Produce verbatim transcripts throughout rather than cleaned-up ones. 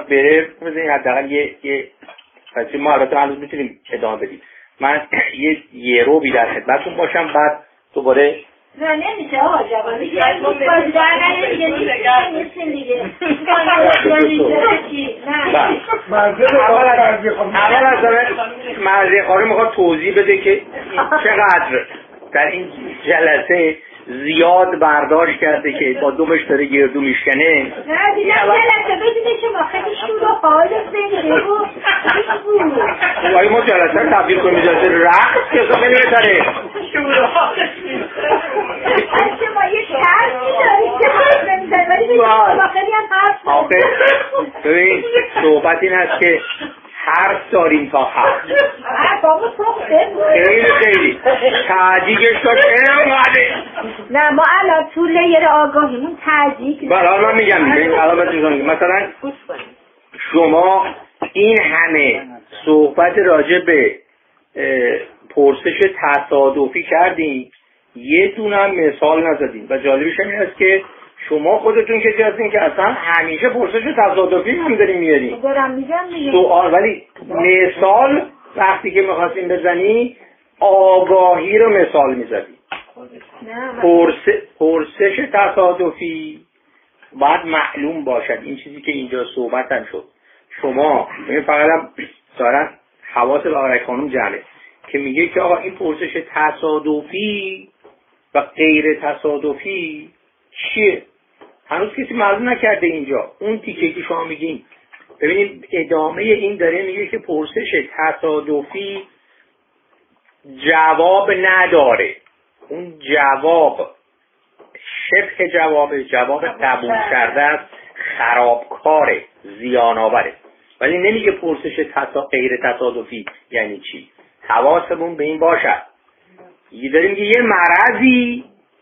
میخواد بره بزنید حداقل یه یه پس ما البته هنوز میتونیم ادامه بدیم. من یه یه رو بی در خدمتتون باشم بعد دوباره نه نمیشه آقا جوانی یه بازی در نه دیگه نیستیم دیگه اول از همه مرضی خانم میخواد توضیح بده که چقدر در این جلسه زیاد برداشت کرده که با دومش داره گردو میشکنه. نه دیدم جلسه بدیده شما خیلی شور و حال زنده و ولی ما جلسه رو تبدیل کنیم جلسه رقص که اصلا نمیتره شور و حال شما یه ترسی دارید که حرف نمیزنید ولی شما خیلی هم حرف آخه ببین صحبت این هست که حرف داریم تا حق بابا سخته خیلی خیلی تعدیقش داشت اینقدر نه ما الان تو لیر آگاهیمون تعدیق بله من میگم میگم الان میگم مثلا شما این همه صحبت راجع به پرسش تصادفی کردین یه دونم مثال نزدین و جالبش این است که شما خودتون کسی هستین که اصلا همیشه پرسش تصادفی هم دارین میارین دارم میگم میگم سوال ولی مثال وقتی که میخواستین بزنی آگاهی رو مثال میزدی. پرس... پرسش تصادفی باید معلوم باشد. این چیزی که اینجا صحبت هم شد شما ببین فقط هم دارن حواس بقرک خانم جمعه که میگه که آقا این پرسش تصادفی و غیر تصادفی چیه؟ هنوز کسی معلوم نکرده اینجا. اون تیکه که شما میگین ببینید ادامه این داره میگه که پرسش تصادفی جواب نداره. اون جواب شبه جواب جواب قبول کرده است خرابکاره زیان آوره ولی نمیگه پرسش تصا... غیر تصادفی یعنی چی. حواسمون به این باشد. یه داریم که یه مرضی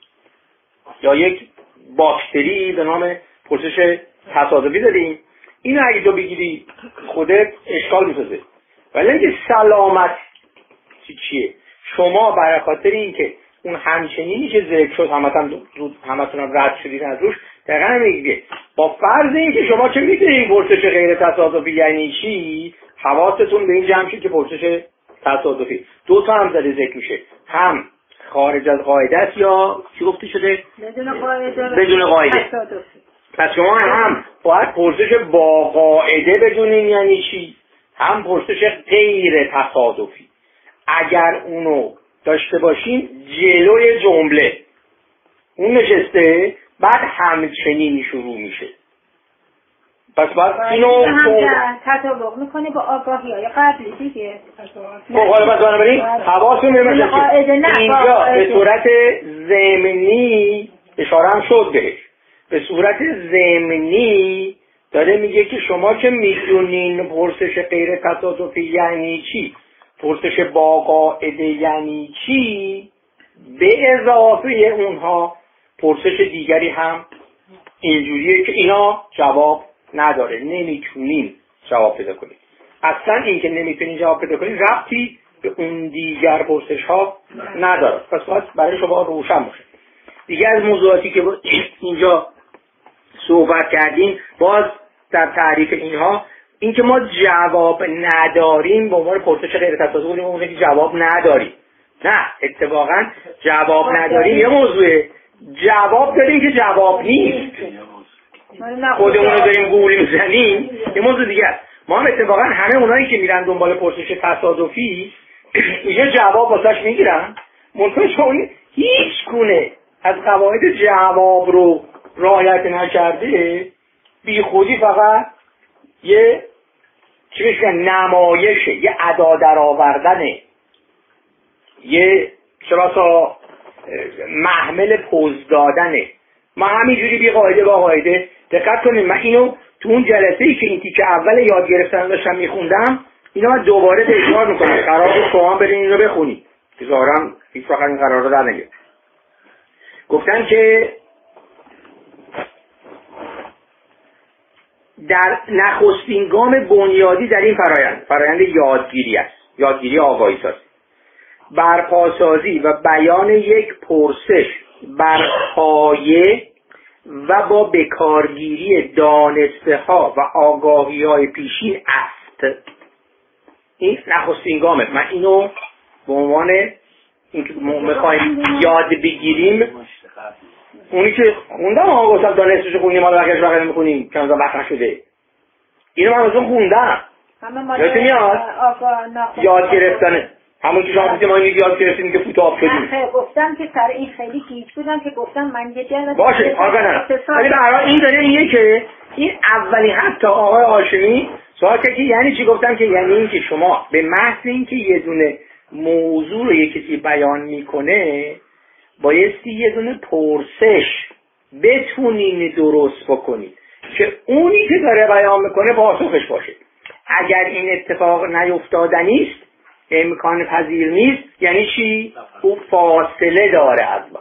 یا یک باکتری به نام پرسش تصادفی داریم. اینو اگه تو بگیری خودت اشکال میسازه ولی اینکه سلامت چی چیه شما برای خاطر اینکه اون همچنینی که ذکر شد همتون زود همتون رد شدید از روش دقیقا میگه با فرض اینکه شما چه میدونید پرسش غیر تصادفی یعنی چی حواستون به این جمع شد که پرسش تصادفی دو تا هم داره ذکر میشه هم خارج از قاعده است یا چی گفته شده بدون قاعده بدون قاعده. پس شما هم باید پرسش با قاعده بدونین یعنی چی هم پرسش غیر تصادفی. اگر اونو داشته باشین جلوی جمله اون نشسته بعد همچنین شروع میشه. پس باید اینو تطابق میکنه با آگاهی های قبلی دیگه. مخالفت بنابراین حواستون میمونه اینجا به صورت ضمنی اشاره هم شد بهش. به صورت ضمنی داره میگه که شما که میدونین پرسش غیر تصادفی یعنی چی پرسش با قاعده یعنی چی به اضافه اونها پرسش دیگری هم اینجوریه که اینا جواب نداره نمیتونین جواب پیدا کنید. اصلا این که نمیتونین جواب پیدا کنید ربطی به اون دیگر پرسش ها نداره. پس باید برای شما روشن باشه. دیگه از موضوعاتی که اینجا صحبت کردیم باز در تعریف اینها این که ما جواب نداریم به عنوان پرسش غیر تصادفی اون که جواب نداریم. نه اتفاقا جواب نداریم یه موضوعه جواب داریم که جواب نیست خودمون رو داریم گول میزنیم یه موضوع دیگه است. ما هم اتفاقا همه اونایی که میرن دنبال پرسش تصادفی یه جواب واسش میگیرن منطقه چون هیچ گونه از قواعد جواب رو رعایت نکرده بی خودی فقط یه چی بشه نمایشه یه ادا در آوردنه یه چرا محمل پوز دادنه. ما همینجوری بی قاعده با قاعده دقت کنید. من اینو تو اون جلسه ای که این تیکه اول یاد گرفتن داشتم میخوندم اینو من دوباره تکرار میکنم. قرار شما برین اینو بخونید که ظاهرا هیچ وقت این قرار رو در نگه. گفتن که در نخستین گام بنیادی در این فرایند فرایند یادگیری است یادگیری آگاهی سازی برپاسازی و بیان یک پرسش بر پایه و با بکارگیری دانسته ها و آگاهی های پیشین است. این نخستین گامه. من اینو به عنوان اینکه میخوایم یاد بگیریم، اونی که خوندم آقا گفتم دانستش خوندیم حالا بقیه‌اش بقیه نمیخونیم که مثلا وقت نشده، اینو من ازون خوندم یادت میاد یاد گرفتنه همون که شما گفتیم ما این یاد گرفتیم که فوت آب شدیم. گفتم که سر این خیلی گیج بودم که گفتم من یه جلسه باشه آقا نه ولی به هر حال این داره میگه که این اولی حتی آقای هاشمی سوال که یعنی چی؟ گفتم که یعنی این که شما به محض اینکه یه دونه موضوع رو یه کسی بیان میکنه بایستی یه دونه پرسش بتونین درست بکنید که اونی که داره بیان میکنه پاسخش باشه. اگر این اتفاق نیفتادنی است، امکان پذیر نیست، یعنی چی؟ او فاصله داره از ما.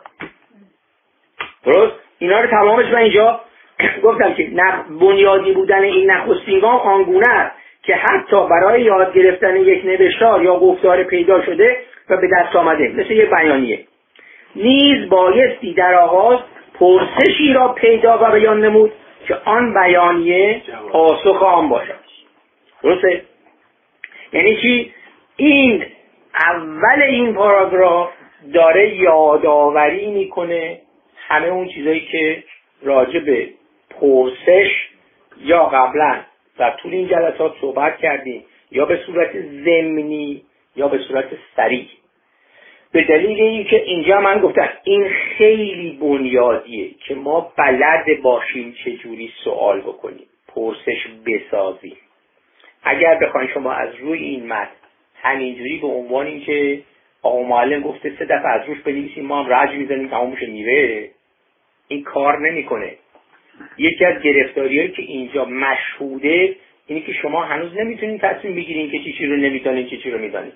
درست؟ اینا رو تمامش من اینجا گفتم که بنیادی بودن این نخستین گام آنگونه است که حتی برای یاد گرفتن یک نوشتار یا گفتار پیدا شده و به دست آمده مثل یک بیانیه نیز بایستی در آغاز پرسشی را پیدا و بیان نمود که آن بیانیه پاسخ آن باشد. درسته؟ یعنی چی؟ این اول این پاراگراف داره یادآوری میکنه همه اون چیزایی که راجع به پرسش یا قبلا در طول این جلسات صحبت کردیم یا به صورت ضمنی یا به صورت سریع. به دلیل اینکه اینجا من گفتم این خیلی بنیادیه که ما بلد باشیم چجوری سوال بکنیم، پرسش بسازیم. اگر بخواین شما از روی این متن همینجوری به عنوان این که آقا معلم گفته سه دفعه از روش بنویسیم ما هم رج میزنیم تمامش میره، این کار نمیکنه. یکی از گرفتاریایی که اینجا مشهوده اینه که شما هنوز نمیتونین تصمیم بگیرین که چی چی رو نمیدونین چی چی رو میدونین.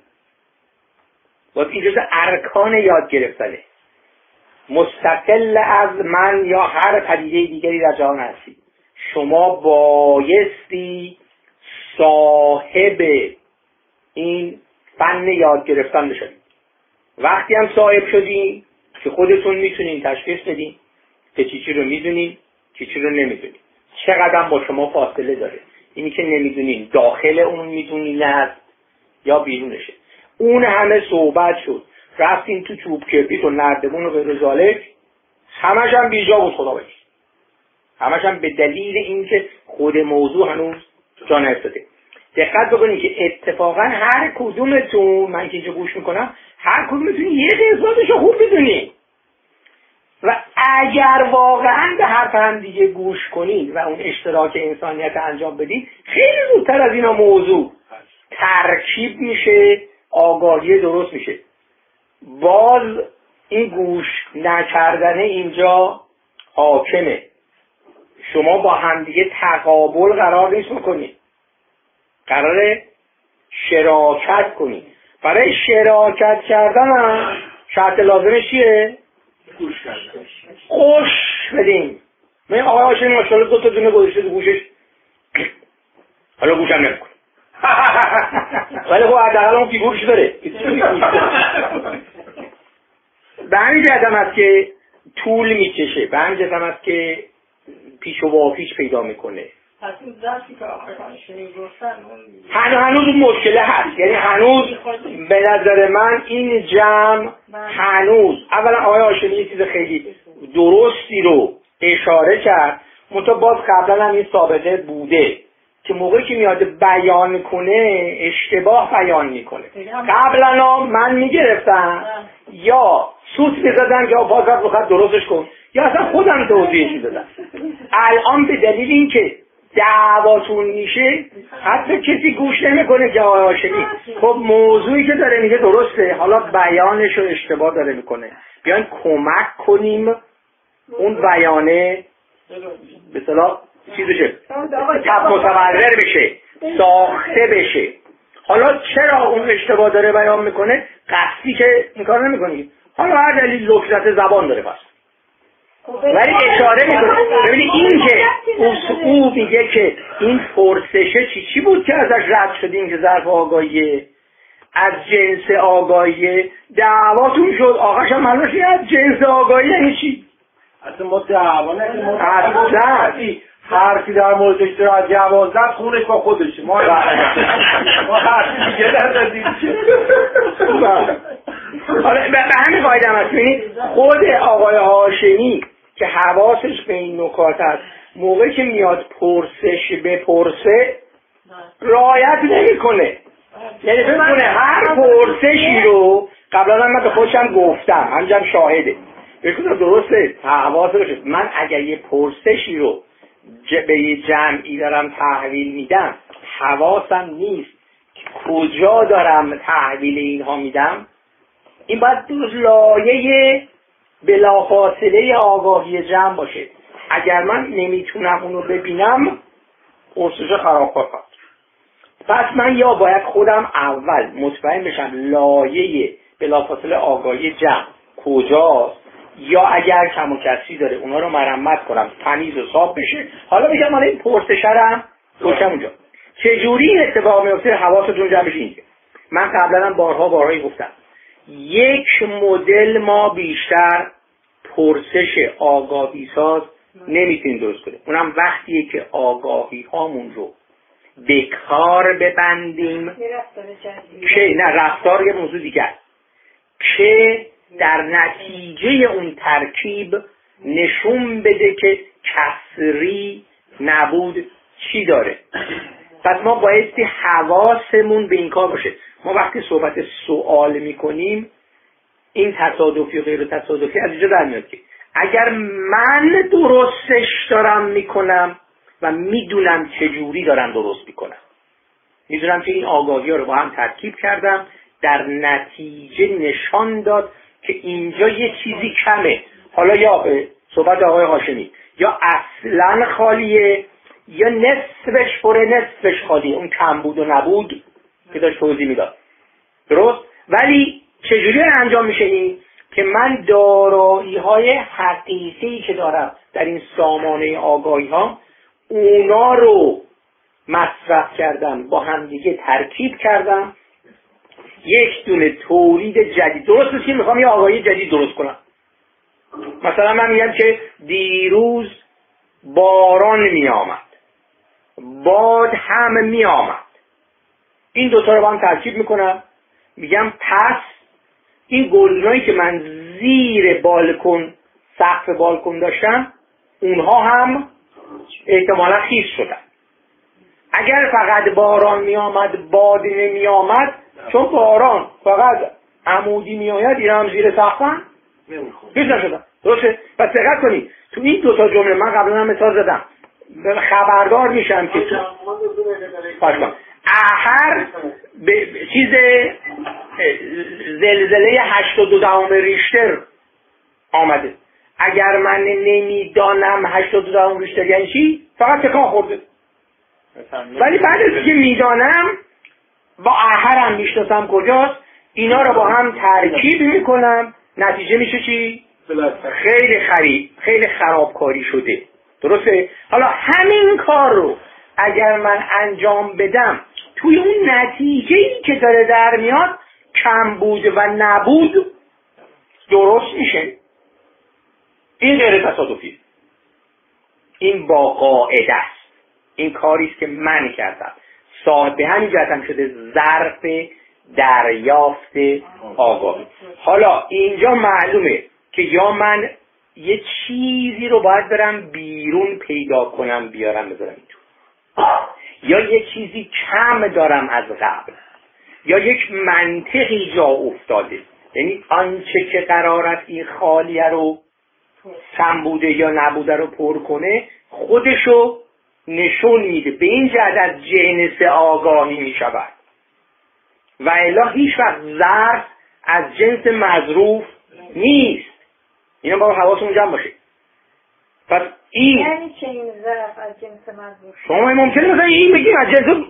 باید این جزء ارکان یاد گرفتنه، مستقل از من یا هر پدیده دیگری در جهان هستی. شما بایستی صاحب این فن یاد گرفتن بشید. وقتی هم صاحب شدین که خودتون میتونین تشخیص بدین که چی چی رو میدونین چی چی رو نمیدونین، چقدر با شما فاصله داره. اینی که نمیدونین داخل اون میدونین است یا بیرونشه. اون همه صحبت شد رفتین تو چوب کبریت و نردبون و غیر ذالک، همش هم بیجا بود خدا بخیر، همش هم به دلیل اینکه خود موضوع هنوز جا نیفتاده. دقت بکنید که اتفاقا هر کدومتون، من که اینجا گوش میکنم، هر کدومتون یه قسمتشو خوب بدونید و اگر واقعا به حرف هم دیگه گوش کنید و اون اشتراک انسانیت انجام بدید، خیلی زودتر از اینا موضوع ترکیب میشه، آگاهی درست میشه. باز این گوش نکردن اینجا حاکمه. شما با همدیگه تقابل قرار نیست بکنید، قراره شراکت کنید. برای شراکت کردن هم شرط لازمش چیه؟ گوش کردن. خوش بدیم. من آقای هاشمی ماشاءالله دو تا دونه گذاشته تو گوشش، حالا گوشم نمیکنه ولی خب حداقل اون فیگورش داره. به همین جهت هم است که طول میکشه، به همین جهت هم است که پیش و واپیش پیدا میکنه. پس این درسی که آقای هاشمی گفتن هنوز هنوز اون مشکله هست. یعنی هنوز به نظر من این جمع هنوز، اولا آقای هاشمی یه چیز خیلی درستی رو اشاره کرد، منتها باز قبلا هم این سابقه بوده که موقعی که میاد بیان کنه اشتباه بیان میکنه. قبلا من میگرفتم یا سوت میزدم یا بازت بخواد درستش کن یا اصلا خودم توضیحش میدادم. الان به دلیل اینکه دعواتون میشه حتی کسی گوش نمیکنه که آقای هاشمی خب موضوعی که داره میگه درسته، حالا بیانش رو اشتباه داره میکنه، بیاین کمک کنیم اون بیانه به اصطلاح چیز بشه، متبرر بشه، ساخته بشه. حالا چرا اون اشتباه داره بیان میکنه؟ قصدی که این کار نمیکنی، حالا هر دلیل لکنت زبان داره پس، ولی اشاره میکنه. ببینید این که او میگه که این پرسشه چی چی بود که ازش رد شدیم که ظرف آگاهیه، از جنس آگاهیه، دعواتون شد، آقاش هم معلومه از جنس آگاهی یعنی چی؟ اصلا ما دعوا نه ما اصلا حرفی در موردش در جواز زد خونش با خودشه ما ما حرفی دیگه ندادیم. حالا به همین قاعده هم هست. ببینید خود آقای هاشمی که حواسش به این نکات هست موقعی که میاد پرسش بپرسه رعایت نمیکنه. یعنی فکر کنه هر پرسشی رو قبلا من به خودشم گفتم همینجا شاهده بکنم درسته حواس باشه. من اگر یه پرسشی رو به یه جمعی دارم تحویل میدم حواسم نیست کجا دارم تحویل اینها میدم، این باید دوز لایه بلافاصله آگاهی جمع باشه. اگر من نمیتونم اونو ببینم پرسش خراب خواهد. پس من یا باید خودم اول مطمئن بشم لایه بلافاصله آگاهی جمع کجاست، یا اگر کم و کسری داره اونا رو مرمت کنم تمیز و صاف بشه. حالا بگم حالا این پرسشرم گوشم اونجا چجوری این اتفاق میفته حواستون جمع بشه. اینجا من قبلا هم بارها بارهایی گفتم یک مدل ما بیشتر پرسش آگاهی ساز نمیتونیم درست کنیم. اونم وقتیه که آگاهی هامون رو به کار ببندیم که نه رفتار یه موضوع دیگر که در نتیجه اون ترکیب نشون بده که کسری نبود چی داره. پس ما بایستی حواسمون به این کار باشه. ما وقتی صحبت سوال میکنیم این تصادفی و غیر تصادفی از اینجا در میاد که اگر من درستش دارم میکنم و میدونم چجوری دارم درست میکنم، میدونم که این آگاهی ها رو با هم ترکیب کردم در نتیجه نشان داد که اینجا یه چیزی کمه، حالا یا صحبت آقای هاشمی یا اصلا خالیه یا نصفش پره نصفش خالیه، اون کم بود و نبود که داشت توضیح میداد درست. ولی چجوری انجام میشه این که من دارایی های حقیقی که دارم در این سامانه آگاهی ها اونا رو مصرف کردم با همدیگه ترکیب کردم یک دونه تولید جدید درست است که میخوام یه آگاهی جدید درست کنم. مثلا من میگم که دیروز باران میامد باد هم میامد، این دوتا رو با هم ترکیب میکنم میگم پس این گلدونایی که من زیر بالکن سقف بالکن داشتم اونها هم احتمالا خیس شدن. اگر فقط باران می آمد باد نمی آمد چون باران فقط عمودی می آید این هم زیر سقفن خیس نشدن. درسته؟ پس دقت کنید تو این دوتا جمله من قبلا هم مثال زدم خبردار میشم که تو احر به چیز زلزله هشت و دو دهم ریشتر آمده. اگر من نمیدانم هشت و دو دهم ریشتر یعنی چی فقط تکان خورده، ولی بعد از که میدانم با احرم میشناسم کجاست اینا رو با هم ترکیب میکنم نتیجه میشه چی؟ خیلی خرید خیلی خرابکاری شده. درسته؟ حالا همین کار رو اگر من انجام بدم توی اون نتیجه‌ای که داره در میاد کم بود و نبود درست میشه. این غیر تصادفی، این با قاعده است. این کاری است که من کردم صاحب به همین جهت شده ظرف دریافت آگاهی. حالا اینجا معلومه که یا من یه چیزی رو باید برم بیرون پیدا کنم بیارم بذارم این تو، یا یه چیزی کم دارم از قبل، یا یک منطقی جا افتاده، یعنی آنچه که قرار است این خالیه رو کم بوده یا نبوده رو پر کنه خودشو نشون میده. به این جهت از جنس آگاهی میشود و الا هیچ وقت ظرف از جنس مظروف نیست. اینا باید حواسمون جمع باشه. پس این یعنی چه این ظرف از جنس مظروف؟ شما ممکنه مثلا این بگیم از جنس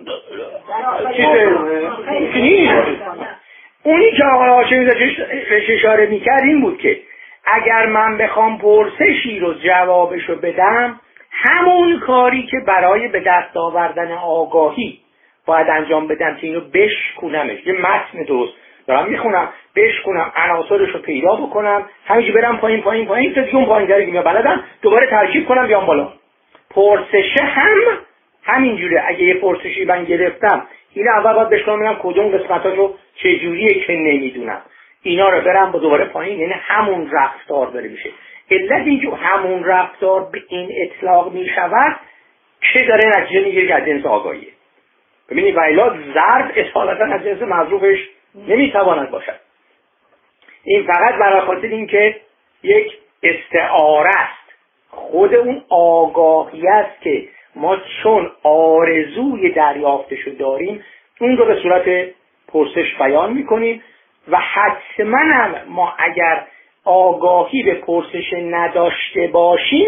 چیزه نیست. اونی که آقای هاشمی بهش اشاره میکرد این بود که اگر من بخوام پرسشی رو جوابش رو بدم همون کاری که برای به دست آوردن آگاهی باید انجام بدم که اینو بشکنمش، یه متن درست دارم میخونم بشکنم عناصرش رو پیدا بکنم همینجوری برم پایین پایین پایین تا دیگه اون پایین‌تری که بلدم دوباره ترکیب کنم بیام بالا. پرسشه هم همینجوره. اگه یه پرسشی من گرفتم اینو اول باید بشکنم ببینم کدوم قسمتاشو چه جوریه که نمیدونم، اینا رو برم با دوباره پایین، یعنی همون رفتار داره میشه. علت اینکه همون رفتار به این اطلاق میشود که داره نتیجه میگیره که از جنس آگاهیه. ببینید ویلا ظرف اصالتا از جنس مظروفش نمیتواند باشد. این فقط برای خاطر این که یک استعاره است، خود اون آگاهی است که ما چون آرزوی دریافتشو داریم اون رو به صورت پرسش بیان میکنیم و حتما هم ما اگر آگاهی به پرسش نداشته باشیم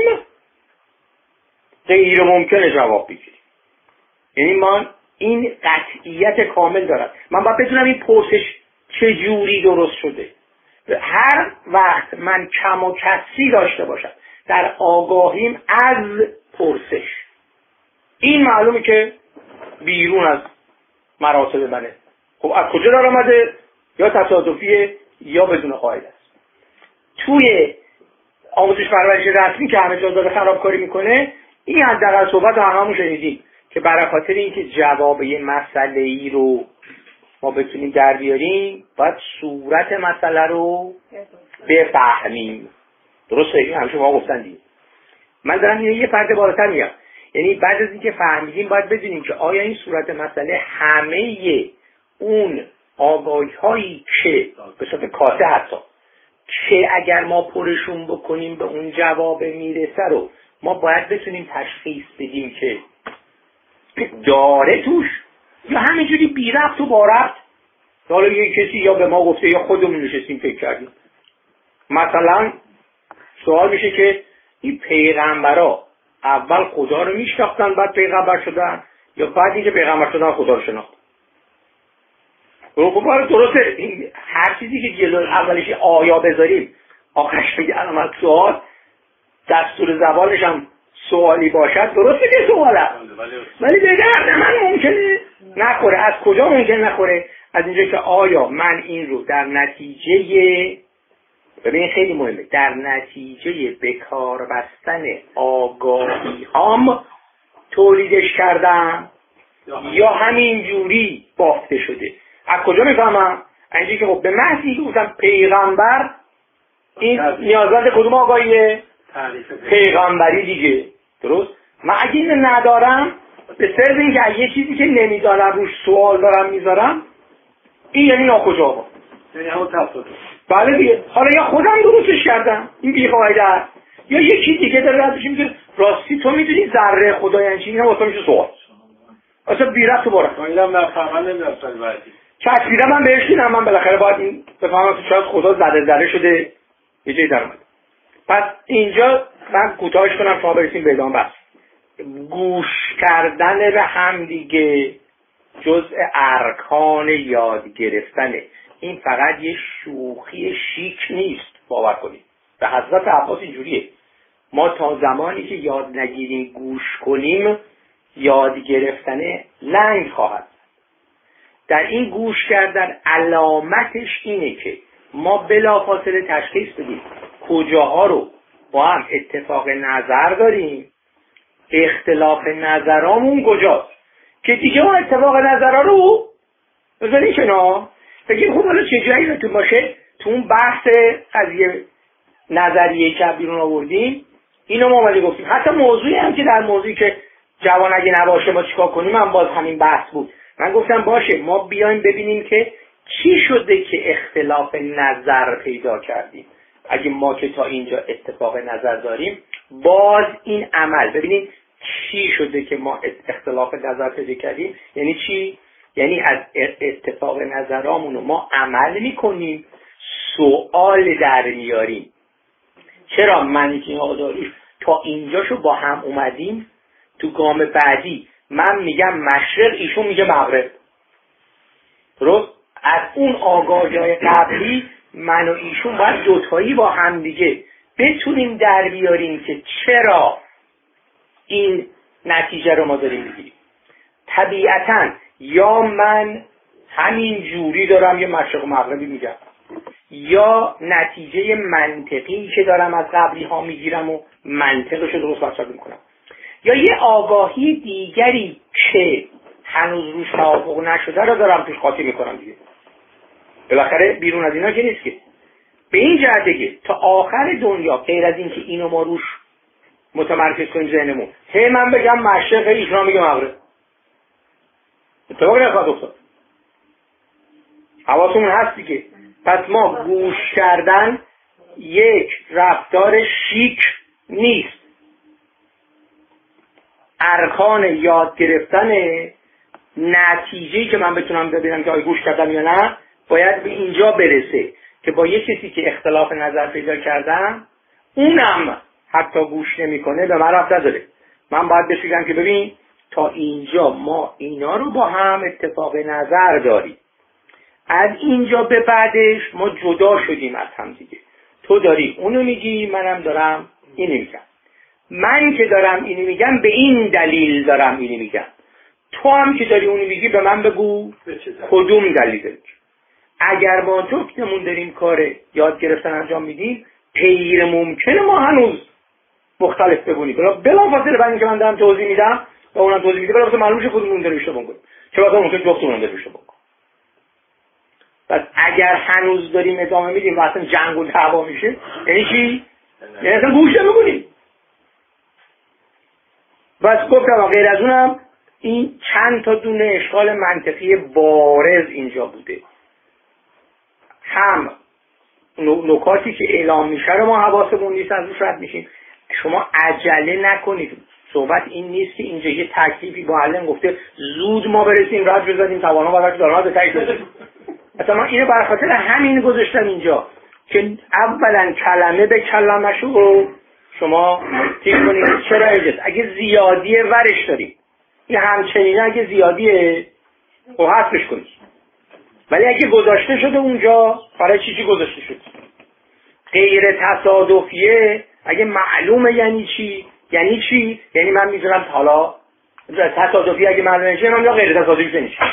غیر ممکنه جواب بگیریم. یعنی ما این قطعیت کامل دارد، من باید بدونم این پرسش چه جوری درست شده. هر وقت من کم و کسی داشته باشم در آگاهیم از پرسش، این معلومه که بیرون از مراتب منه. خب از کجا دار آمده؟ یا تصادفیه یا بدون قاعده است. توی آموزش پرورش رسمی که همه جا داره خرابکاری میکنه، این حداقل صحبت رو هممون شنیدیم که برای خاطر اینکه جواب یه مسئله ای رو ما بتونیم در بیاریم باید صورت مسئله رو بفهمیم. درسته؟ این همیشه ما گفتن دیگه. من دارم اینو یه پرده بالاتر میگم، یعنی بعد از اینکه فهمیدیم باید بدونیم که آیا این صورت مسئله همه اون آگاهی هایی که به صورت کاسه حتی که اگر ما پرشون بکنیم به اون جواب میرسه رو ما باید بتونیم تشخیص بدیم که داره توش یا همینجوری بی ربط و با ربط. حالا یه کسی یا به ما گفته یا خودمون نشستیم فکر کردیم. مثلا سوال میشه که این پیغمبرها اول خدا رو میشناختن بعد پیغمبر شدن یا بعد اینکه پیغمبر شدن خدا رو شناختن؟ خب درسته، این هر چیزی که جلو اولش آیا بذاریم آخرش میگه علامت سوال، دستور زبانش هم سوالی باشد درسته که سوال هست، ولی به درد من ممکنه نخوره. از کجا ممکنه نخوره؟ از اینجا که آیا من این رو در نتیجه، ببین خیلی مهمه، در نتیجه بکار بستن آگاهی هام تولیدش کردم یا همین جوری بافته شده. از کجا میفهمم؟ اینجا که خب به محضی که گفتم پیغمبر، این نیازمند کدوم آگاهیه؟ پیغمبری دیگه. درست؟ من اگه اینو ندارم به صرف اینکه یه چیزی که نمیدانم روش سوال دارم میذارم، این یعنی ناکجا ها، یعنی همون تصادف. بله دیگه. حالا یا خودم درستش کردم این بی‌قاعده است یا یکی دیگه داره ازش میگه راستی تو میدونی ذره خدا یعنی چی؟ اینا واسه میشه سوال اصلا بی ربط و باره. اینم نفهمم نمیدونم سال بعدی چسبیدم من بهش دیدم، من بالاخره باید این بفهمم که شاید خدا ذره ذره شده یه جایی در اومد. پس اینجا من کوتاهش کنم تا برسیم به ادامه بحث. گوش کردن به هم دیگه جزء ارکان یاد گرفتنه. این فقط یه شوخی شیک نیست، باور کنید. به حضرت عباس اینجوریه، ما تا زمانی که یاد نگیریم گوش کنیم یاد گرفتنه لنگ خواهد. در این گوش کردن علامتش اینه که ما بلافاصله تشخیص بدیم کجاها رو با هم اتفاق نظر داریم، اختلاف نظرامون کجاست، که دیگه ما اتفاق نظرها رو بذاریم کنار، بگیم خب حالا چه جایی رو تو باشه تو اون بحث قضیه نظریه که بیرون آوردیم اینو ما اومدی گفتیم. حتی موضوعی هم که در موضوعی که جوان اگه نباشه ما چیکار کنیم هم باز همین بحث بود. من گفتم باشه ما بیایم ببینیم که چی شده که اختلاف نظر پیدا کردیم. اگه ما که تا اینجا اتفاق نظر داریم باز این عمل ببینید چی شده که ما اختلاف نظر پیدا کردیم. یعنی چی؟ یعنی از اتفاق نظرامونو ما عمل میکنیم، سوال در میاریم. چرا من که آداریش تا اینجاشو با هم اومدیم، تو گام بعدی من میگم مشرق ایشون میگه مغرب. درست؟ از اون آگاهی‌های قبلی من و ایشون باید دوتایی با هم دیگه بتونیم در بیاریم که چرا این نتیجه رو ما داریم میگیریم. طبیعتاً یا من همین جوری دارم یه مشرق و مغربی میگم، یا نتیجه منطقی که دارم از قبلی ها میگیرم و منطقش رو درست حساب میکنم، یا یه آگاهی دیگری که هنوز روش توافق نشده رو دارم توش قاطی میکنم دیگه. بالاخره بیرون از اینا که نیست که. به این جهته که تا آخر دنیا غیر از این که اینو ما روش متمرکز کنیم ذهنمون، هی من بگم مشرق، هی ایشون میگه مغرب، اتفاقی نخواهد افتاد. حواسمون هست دیگه. پس ما گوش کردن یک رفتار شیک نیست. ارکان یاد گرفتن نتیجه‌ای که من بتونم ببینم که آیا گوش کردم یا نه باید به اینجا برسه که با یک کسی که اختلاف نظر پیدا کردم اونم حتی گوش نمی‌کنه به من ربط نداره. من باید بهش بگم که ببین تا اینجا ما اینا رو با هم اتفاق نظر داریم، از اینجا به بعدش ما جدا شدیم از هم دیگه. تو داری اونو میگی، منم دارم اینو میگم. من که دارم اینو میگم به این دلیل دارم اینو میگم. تو هم که داری اونو میگی به من بگو کدوم دلیل داری. اگر ما جفتمون داریم کار یاد گرفتن انجام میدیم، غیر ممکنه ما هنوز مختلف ببونیم. بلافاصله بعد اینکه من دارم توضیح میدم و اونم توضیح میده، بلافاصله معلوم میشه کدومون داره اشتباه میکنه. چه واسه ممکنه جفتمون داره اشتباه کنه. پس اگر هنوز داریم ادامه میدیم و اصلا جنگ و دعوا میشه، یعنی چی؟ یعنی اصلا گوش نمیکنیم. بس گفتم غیر از اونم این چند تا دونه اشکال منطقی بارز اینجا بوده. هم نکاتی که اعلام میشه رو ما حواسمون نیست از روش رد میشیم. شما عجله نکنید. صحبت این نیست که اینجا یه تکلیفی با علم گفته زود ما برسیم رد بزنیم توانا برای دارما به تکلیف برسیم. مثلا من اینو برای خاطر همین گذاشتم اینجا که اولا کلمه به کلمه شو شما تیک کنید. چرا اجازه اگه زیادی ورش دارید این همچنین اگه زیادیه خب حذفش کنید، ولی اگه گذاشته شده اونجا برای چی چی گذاشته شد؟ غیر تصادفیه. اگه معلومه یعنی چی؟ یعنی چی؟ یعنی من میذارم حالا تصادفی اگه معلومه چیه، من یا غیر تصادفی یعنی چی؟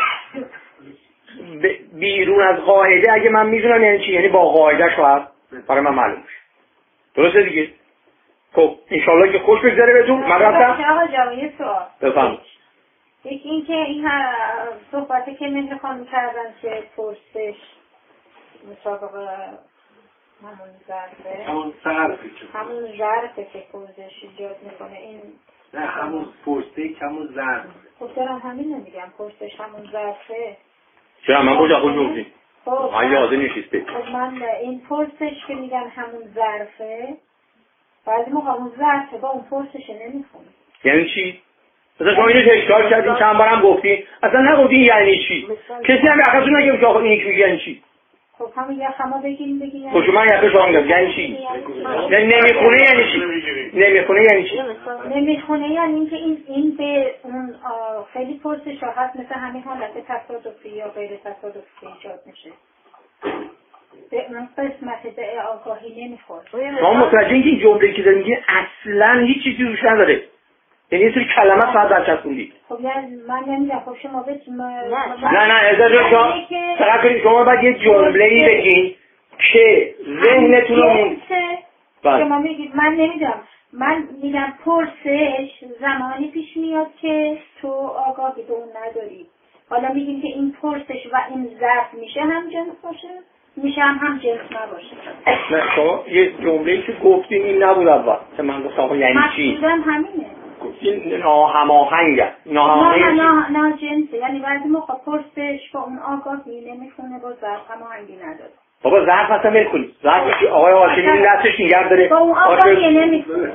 بیرون از قاعده اگه من میدونم یعنی چی، یعنی با قاعده شاید برای من معلوم شه. درسته دیگه؟ خب انشالله که خوش بگذره بهتون. من رفتم آقا جان یه سوال بفهم. یکی این که این هر صحبتی که مهر خانم کردن که پرسش مسابقه همون ظرفه همون ظرفه همون ظرفه که پرسش ایجاد میکنه، این نه همون پرسش همون ظرف. خب دارم همین نمیگم پرسش همون ظرفه. چرا من کجا خوش گفتیم؟ خب من یاده نشسته. خب من این پرسش که میگن همون ظرفه، بعضی موقع همون ظرفه با اون پرسش نمیخونی. یعنی چی؟ مثلا شما اینو تکرار کردین چند بارم گفتین اصلا نگفتین یعنی چی؟ کسی هم یقتون نگه که آخه این یکی یعنی چی؟ خب همون یخ همه بگیم بگیم خب شما یقه شما میگم یعنی چی؟ نمیخونه یعنی چی؟ نمیخونه یعنی چی؟ نمیخونه یعنی اینکه این این به اون خیلی پرسش هست مثل همین حالت تصادفی یا غیر تصادفی ایجاد میشه. به اون قسمت به آگاهی نمیخوره. شما متوجه این که این جمله‌ای که داریم میگه اصلا هیچ چیزی روش نداره. یعنی یه سری کلمه فقط برچسبوندید. خب یعنی من نمیگم خب شما بهتون نه نه اجازه شما فقط کنید شما باید یه جمله‌ای بگید که ذهنتون رو شما میگید من نمیدونم، من میگم پرسش زمانی پیش میاد که تو آگاهی به اون نداری. حالا میگیم که این پرسش و این ظرف میشه هم جنس باشه میشه هم هم جنس نباشه. نه شما یه جمله‌ای که گفتین این نبود اول که من گفتم یعنی چی؟ مقصودم همینه. این ناهماهنگه. ناهماهنگ نه نه جنسه، یعنی بعضی موقع پرسش با اون آگاهی نمیخونه با ظرف هماهنگی نداره. بابا ظرف اصلا ول کنید. ظرف آقای هاشمی دستش نگه داره. با اون آگاهی نمیخونه.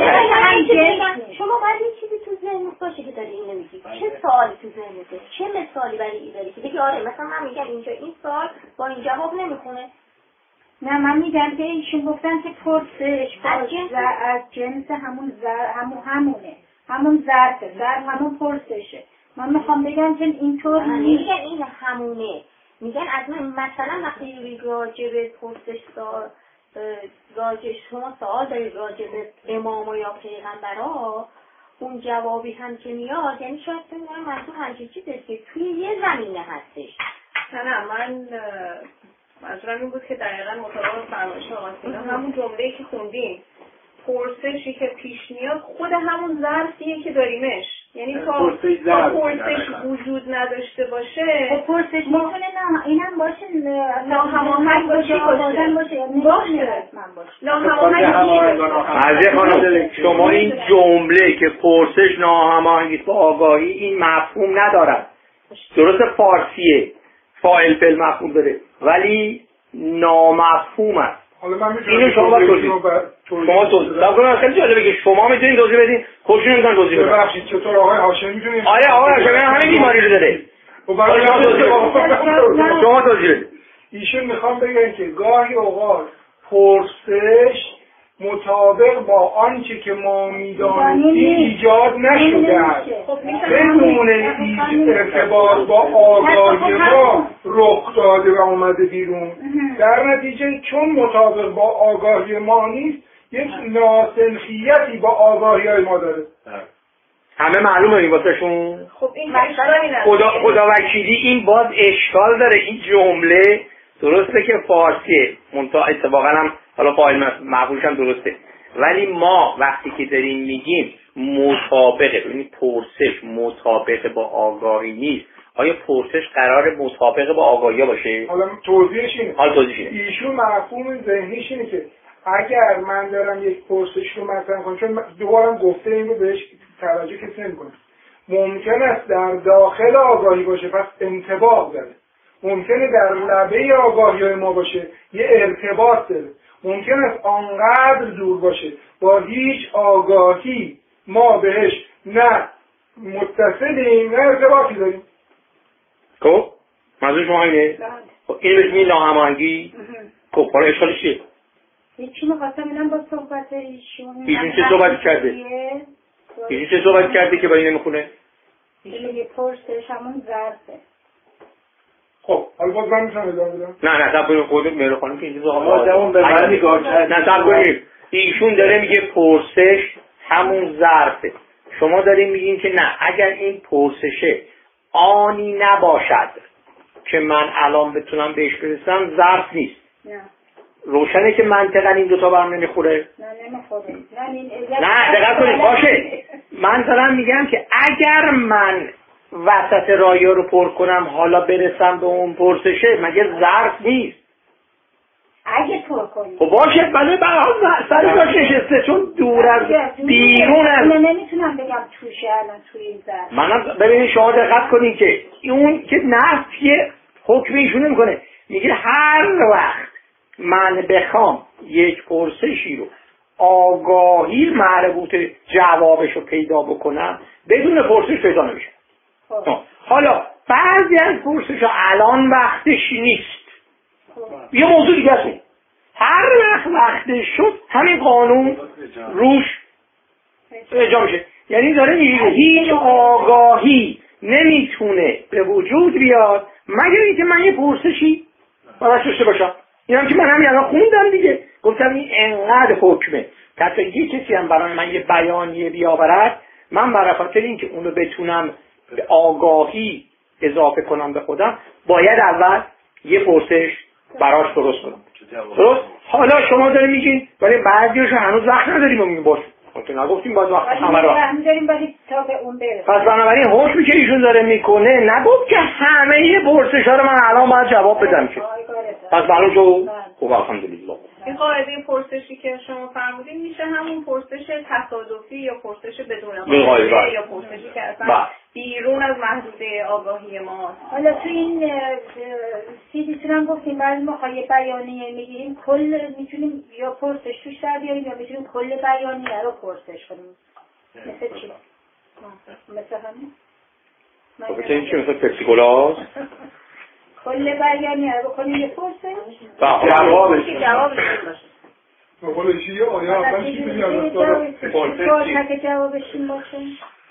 شما باید یه چیزی تو ذهنت باشه که داری اینو میگی. چه سوالی تو ذهنته؟ چه مثالی برای این داری که بگی آره مثلا من میگم اینجا این سوال با این جواب نمیخونه. نه من میگم که ایشون گفتن که پرسش از جنس از جنس همون زر همون همونه همون ظرفه ظرف همون پرسشه. من میخوام بگم که اینطور میگن این همونه، میگن از من مثلا وقتی راجع به پرسش سوال راجع شما سوال دارید راجع به امام یا پیغمبرها، اون جوابی هم که میاد یعنی شاید بگم منظور همچین چیزی که توی یه زمینه هستش. نه نه من منظورم این بود که دقیقاً مطابق فرمایش آقا سینا همون جمله‌ای که خوندیم پرسشی که پیش میاد خود همون ظرفیه که داریمش، یعنی تا پرسش وجود نداشته باشه پرسش میتونه نه اینم باشه ناهماهنگ باشه باشه باشه باشه مرزی خانم شما این جمله که پرسش ناهماهنگ با آگاهی این مفهوم ندارد، درست فارسیه فاعل فعل مفهوم داره ولی نامفهوم است. حالا من اینو شما توضیح شما توضیح خیلی جالبه که شما میتونید توضیح بدین خودشون نمیتونن توضیح بدن. ببخشید چطور آقای هاشمی میتونید؟ آره آقای هاشمی همین بیماری رو داره. شما توضیح بدید. ایشون میخوام بگن که گاهی اوقات پرسش مطابق با آنچه که ما میدانستیم ایجاد نشده است. بدون ارتباط با آگاهی ما رخ داده و اومده بیرون. در نتیجه چون مطابق با آگاهی ما نیست یک ناسنخیتی با آگاهی های ما داره. همه معلومه این واسه شون؟ خب این اشکالی نداره. خدا خدا وکیلی این باز اشکال داره. این جمله درسته که فارسیه منتها اتفاقا هم حالا فاعل مفعولش هم درسته ولی ما وقتی که داریم میگیم مطابقه ببینید پرسش مطابقه با آگاهی نیست. آیا پرسش قرار مطابقه با آگاهی باشه؟ حالا توضیحش اینه. حالا توضیحش اینه. ایشون مفهوم ذهنیش اینه که اگر من دارم یک پرسش رو مطرح کنم چون دوبارم گفته این رو بهش توجه کسی نمی‌کنه ممکن است در داخل آگاهی باشه پس انطباق داره. ممکنه در لبه آگاهی ما باشه یه ارتباط داره. ممکن است آنقدر دور باشه با هیچ آگاهی ما بهش نه متصلیم نه ارتباطی داریم. خب منظور شما اینه؟ خب این بهش می ناهماهنگی؟ خب حالا اشکالش چیه؟ یکی می‌خواستم اینم با صحبت ایشون ایشون چه صحبت کرده؟ ایشون چه صحبت کرده که با این نمیخونه؟ یه پرسش همون ظرفه. خب حالا باز من میتونم ادامه بدم؟ نه نه سب کنیم خودت مهر خانم که این چیزا آقا به من نگاه کرد. نه سب کنیم ایشون داره میگه پرسش همون ظرفه. شما دارین میگین که نه اگر این پرسشه آنی نباشد که من الان بتونم بهش برسم ظرف نیست. نه روشنه که منطقا این دوتا برم نمیخوره؟ نه نمیخوره. نه دقیق کنید باشه من دارم میگم که اگر من وسط رایا رو پر کنم حالا برسم به اون پرسشه مگه ظرف نیست؟ اگه پر کنی خب باشه بله بله سر جاش نشسته چون دور از بیرون از من نمیتونم بگم توشه الان توی این ظرف. منم ببینید شما دقت کنید که اون که نفی حکم ایشون نمیکنه میگه هر وقت من بخوام یک پرسشی رو آگاهی مربوط جوابش رو پیدا بکنم بدون پرسش پیدا نمیشه. حالا بعضی از پرسش ها الان وقتش نیست یه موضوع دیگه است. هر وقت وقتش شد همین قانون روش اجرا میشه. یعنی داره میگه هیچ آگاهی نمیتونه به وجود بیاد مگر اینکه من یه پرسشی براش داشته باشم. این هم که من همین الان خوندم دیگه گفتم این انقدر حکمه حتی یه کسی هم برای من یه بیانیه بیاورد من برای خاطر اینکه اونو بتونم به آگاهی اضافه کنم به خودم باید اول یه پرسش براش درست کنم. درست؟ حالا شما داریم میگین ولی بعضیش هنوز وقت نداریم و میگیم باش تو نگفتیم باید وقت همه را داریم ولی تا به اون برسیم. پس بنابراین حکمی که ایشون داره میکنه نگفت که همه پرسش ها رو من الان باید جواب بدم که پس معلوم شد. خب الحمدلله این قاعده پرسشی که شما فرمودین میشه همون پرسش تصادفی یا پرسش بدون قاعده یا پرسشی که اصلا بیرون از محدوده آگاهی ما. حالا تو این چیزی هم گفتیم بعضی موقع یه بیانیه میگیریم کل میتونیم یا پرسش توش در بیاریم یا میتونیم کل بیانیه رو پرسش کنیم. مثل چی؟ مثل همین؟ خب مثل این چی؟ مثل پپسیکولاس؟ کل بیانیه رو بکنیم یه پرسش؟ جوابش جوابش مقاله چیه؟ آیا اول چی بگیم؟ پرسش که جوابش این باشه؟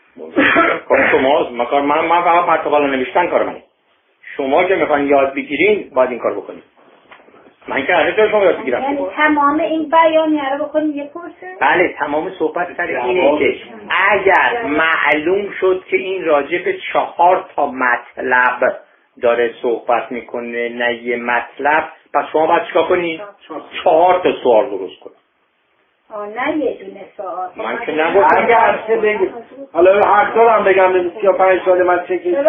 کار شماست. من من فقط مطابقه نوشتن کار منه. شما که میخواین یاد بگیرین باید این کار بکنید. من که هر شما یاد بگیرم. یعنی تمام این بیانیه رو بکنیم یه پرسه؟ بله تمام صحبت سر اینه که اگر معلوم شد که این راجع به چهار تا مطلب داره صحبت میکنه نه یه مطلب، پس شما باید چیکار کنید؟ چهار تا سوال درست کنید. آه نه یه دونه سوال. من که نگفتم اگر چه بگید حالا هر سال هم بگم سی و پنج سال من چه کشیدم.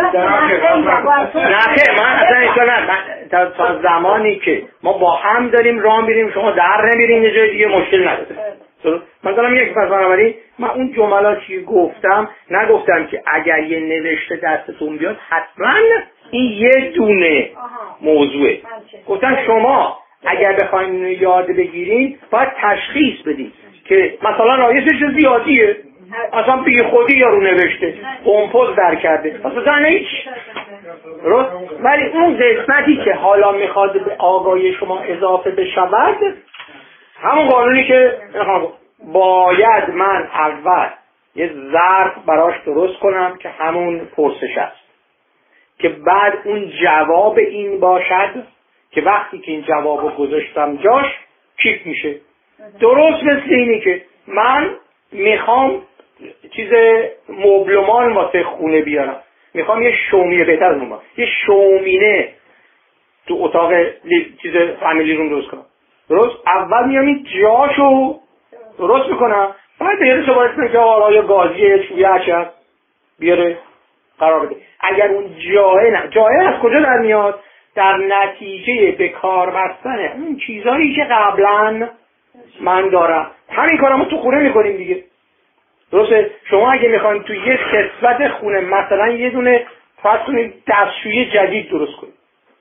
نه که من اصلا اشکال نه. تا, تا زمانی که ما با هم داریم راه میریم شما در نمیرین یه جای دیگه مشکل نداره. من دارم یک پس بنابراین من اون جملاتی گفتم نگفتم که اگر یه نوشته دستتون بیاد حتما این یه دونه موضوعه. گفتم شما اگر بخواین یاد بگیرین باید تشخیص بدید که مثلا رایسش زیادیه اصلا بی خودی یارو نوشته کمپوز در کرده پس اصلا هیچ درست. ولی اون قسمتی که حالا میخواد به آگاهی شما اضافه بشود همون قانونی که باید من اول یه ظرف براش درست کنم که همون پرسش است که بعد اون جواب این باشد که وقتی که این جوابو گذاشتم جاش کیف میشه. درست مثل اینی که من میخوام چیز مبلمان واسه خونه بیارم، میخوام یه شومینه بهتر از اون یه شومینه تو اتاق چیز فامیلی روم درست کنم. درست اول میام این جاشو درست میکنم بعد یه دو بار که آقا یا گازیه چویه هست بیاره قرار بده. اگر اون جای نه جای از کجا در میاد؟ در نتیجه به کار بستن اون چیزایی که قبلا من دارم. همین کارمو تو خونه میکنیم دیگه. درسته؟ شما اگه میخواین تو یه قسمت خونه مثلا یه دونه فرض کنید دستشویی جدید درست کنید،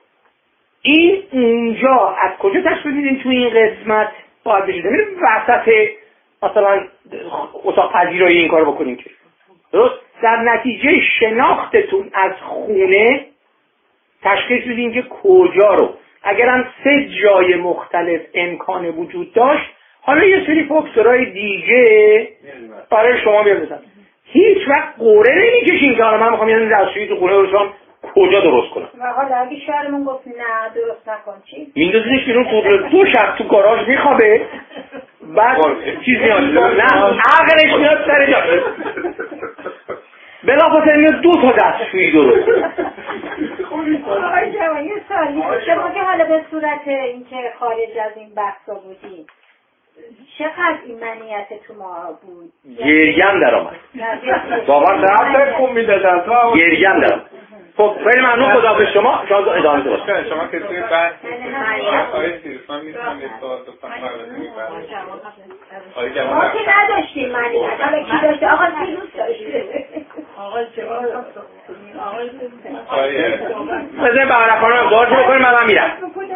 این اونجا از کجا تشخیص میدین تو این قسمت باید بشه؟ نمیره وسط مثلا اتاق پذیرایی این کارو بکنین که. درست؟ در نتیجه شناختتون از خونه تشخیص میدین که کجا رو اگر هم سه جای مختلف امکان وجود داشت حالا یه سری فاکتورهای دیگه برای شما بیارم. هیچ وقت قوره نمیکشین که حالا من میخوام یه دستشویی تو خونه رو کجا درست کنم. و حالا اگه شوهرمون گفت نه درست نکن چی؟ میندازینش بیرون تو دو شب تو گاراژ میخوابه بعد چیز میاد نه عقلش میاد سر جا بلافاصله میاد دو تا دستشویی درست. آقای جوان یه سوالی شما که حالا به صورت اینکه خارج از این بحثا بودیم چقدر این منیت تو ما بود؟ گریم در آمد بابا نه کن میدادن تو گریم در آمد. خب خیلی ممنون خدا به شما شما ادامه دو باشه. شما کسی بحث آقای سیروس من میتونم یه سوال بکنم آقای جوان ما که نداشتیم منیت حالا کی داشته؟ آقا سیروس داشته. آقا جوان بذار بهاره خانم داشت بکنیم من میرم.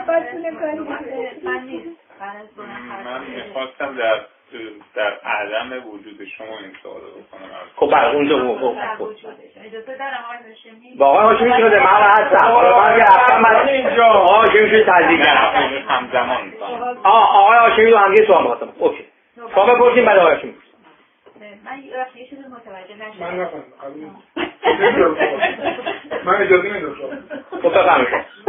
من میخواستم در در عدم وجود شما این سوال رو بکنم. خب بعد اونجا خب اجازه دارم آقای هاشمی؟ با آقای هاشمی شده من هستم. من که رفتم من اینجا آقای هاشمی شده تذیق کنم همزمان. آه آقای هاشمی رو هم یه سوال می‌خواستم. اوکی. شما بپرسین بعد آقای هاشمی. من یه چیزی متوجه نشدم. من نفهمیدم. من اجازه نمیدم. خب بفهمید.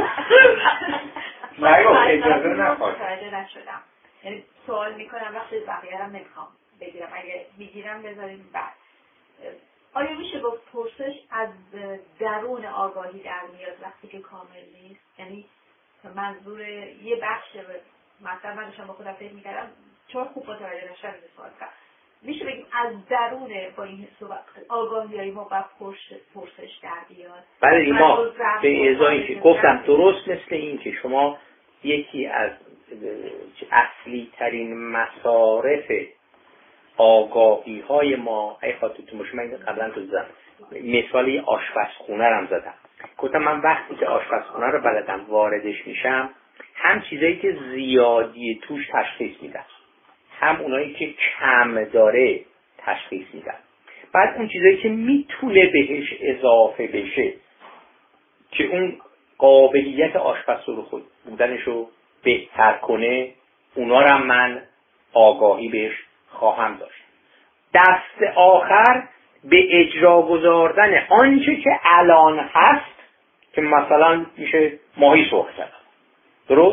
نه اجازه نخواست. متوجه نشدم. یعنی سوال میکنم وقتی بقیه رو نمیخوام بگیرم اگه میگیرم بذاریم بعد. آیا میشه با پرسش از درون آگاهی در میاد وقتی که کامل نیست؟ یعنی منظور یه بخش مثلا من داشتم با خودم فکر میکردم چون خوب متوجه نشدم سوال کردم میشه بگیم از درون با این آگاهی ما با پرسش در بیاد. بله ما به ازای که گفتم درست مثل این که شما یکی از اصلی ترین مصارف آگاهی های ما ای خاطرتون باشه من قبلا تو زدم مثالی آشپزخونه رو هم زدم. گفتم من وقتی که آشپزخونه رو بلدم واردش میشم هم چیزایی که زیادی توش تشخیص میدم هم اونایی که کم داره تشخیص میدم. بعد اون چیزایی که میتونه بهش اضافه بشه که اون قابلیت آشپز رو خود بودنش رو بهتر کنه اونا رو من آگاهی بهش خواهم داشت. دست آخر به اجرا گذاردن آنچه که الان هست که مثلا میشه ماهی سرخ کردن. درست؟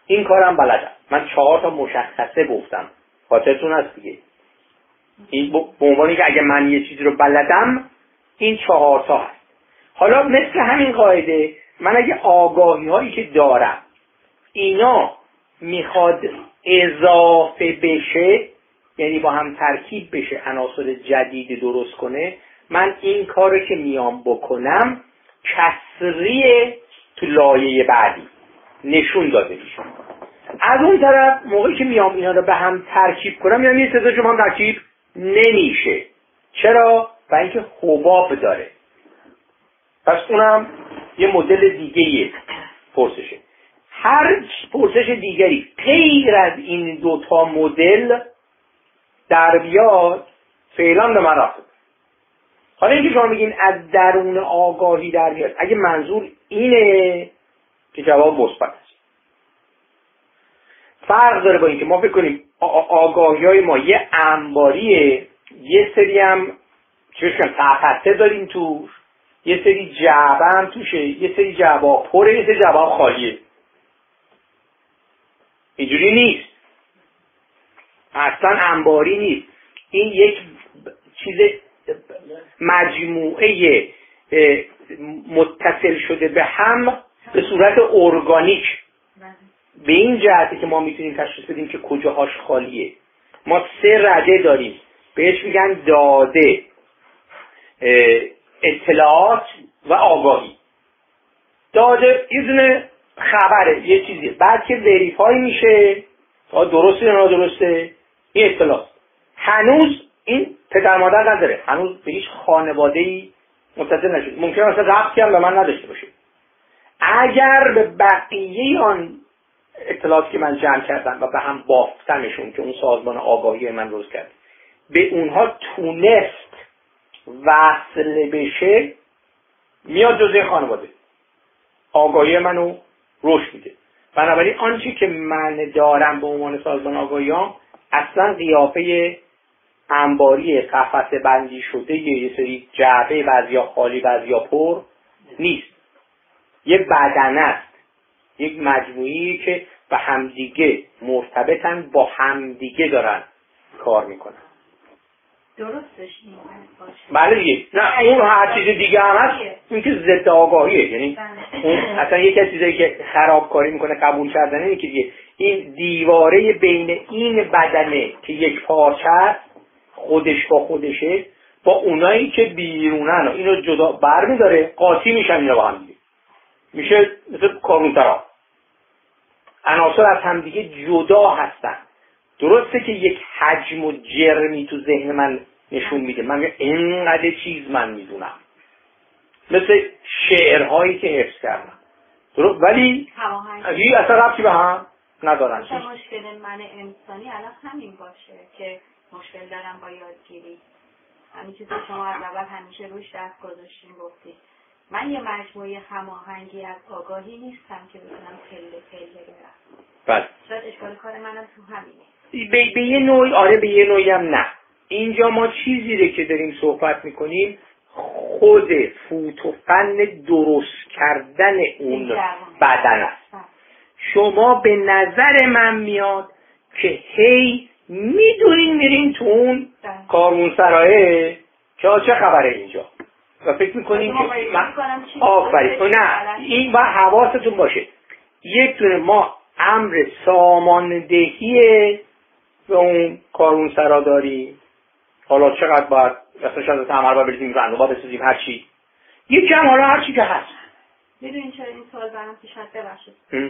این کارم بلدم. من چهار تا مشخصه گفتم، خاطرتون هست دیگه. این به عنوانی که اگه من یه چیزی رو بلدم این چهار تا هست. حالا مثل همین قاعده من اگه آگاهی هایی که دارم اینا میخواد اضافه بشه، یعنی با هم ترکیب بشه، عناصر جدید درست کنه، من این کارو که میام بکنم کسریه تو لایه بعدی نشون داده میشه. از اون طرف موقعی که میام اینا رو به هم ترکیب کنم یعنی یه تعدادش هم ترکیب نمیشه. چرا؟ برای اینکه حباب داره. پس اونم یه مدل دیگه پرسشه. هر پرسش دیگری غیر از این دوتا مدل در بیاد فعلا به من رفته. حالا اینکه شما میگین از درون آگاهی در بیاد، اگه منظور اینه که جواب مثبت است. فرق داره با اینکه ما فکر کنیم آگاهی های ما یه انباریه، یه سری هم چیش کنم تحفظه داریم توش، یه سری جعبه هم توشه، یه سری جعبه ها پره، یه سری جعبه ها خالیه. اینجوری نیست، اصلا انباری نیست. این یک چیز مجموعه متصل شده به هم به صورت ارگانیک. به این جهتی که ما میتونیم تشخیص بدیم که کجاهاش خالیه. ما سه رده داریم، بهش میگن داده، اطلاعات و آگاهی. داده یه دونه خبره، یه چیزیه، بعد که وریفای میشه درسته یا نادرسته این اطلاعات. هنوز این پدر مادر نداره، هنوز به هیچ خانواده‌ای متصل نشده، ممکنه مثلا ربطی هم به من نداشته باشه. اگر به بقیه آن اطلاعاتی که من جمع کردم و به هم بافتمشون که اون سازمان آگاهی من روز کرد به اونها تونست وصل بشه، میاد جزء خانواده، آگاهی منو رشد میده. بنابراین آنچه که من دارم به عنوان سازمان آگاهیام اصلا قیافه انباری قفسه بندی شده یه سری جعبه بعضیا خالی بعضیا پر نیست. یه بدنه است، یک مجموعی که به همدیگه مرتبطن، با همدیگه دارن کار میکنن. درستش نیست باشه. بله دیگه. نه اون هر چیز دیگه هم هست، این که ضد آگاهیه. یعنی اون اصلا یک از چیزایی که خرابکاری میکنه قبول کردن اینه که دیگه این دیواره بین این بدنه که یک پارچه است خودش با خودشه با اونایی که بیرونن و اینو جدا برمی‌داره، قاطی میشن اینا با هم دیگه. میشه مثل کارونترا، عناصر از هم دیگه جدا هستن. درسته که یک حجم و جرمی تو ذهن من نشون میده، من میگم اینقدر چیز من میدونم، مثل شعرهایی که حفظ کردم، درست، ولی هیچ اصلا ربطی به هم ندارن. مشکل من انسانی الان همین باشه که مشکل دارم با یادگیری. همین چیزی که شما از اول همیشه روش دست گذاشتین گفتید. من یه مجموعه هماهنگی از آگاهی نیستم که بتونم پله پله برم. بله. شاید اشکال کار منم تو همینه. به, به یه نوعی آره، به یه نوعی هم نه. اینجا ما چیزی رو که داریم صحبت میکنیم خود فوت و فن درست کردن اون بدن است. شما به نظر من میاد که هی میدونین میرین تو اون کاروانسرایه که چه خبره اینجا و فکر میکنین که من آفرین. نه این با حواستون باشه. یک دونه ما امر ساماندهی به اون کاروانسرا داریم. حالا چقدر باید اصلا شاید تعمل باید بریزیم رنگ باید بسازیم هر چی یک کم، حالا هر چی که هست. میدونین چرا این سوال برام پیش اومد؟ ببخشید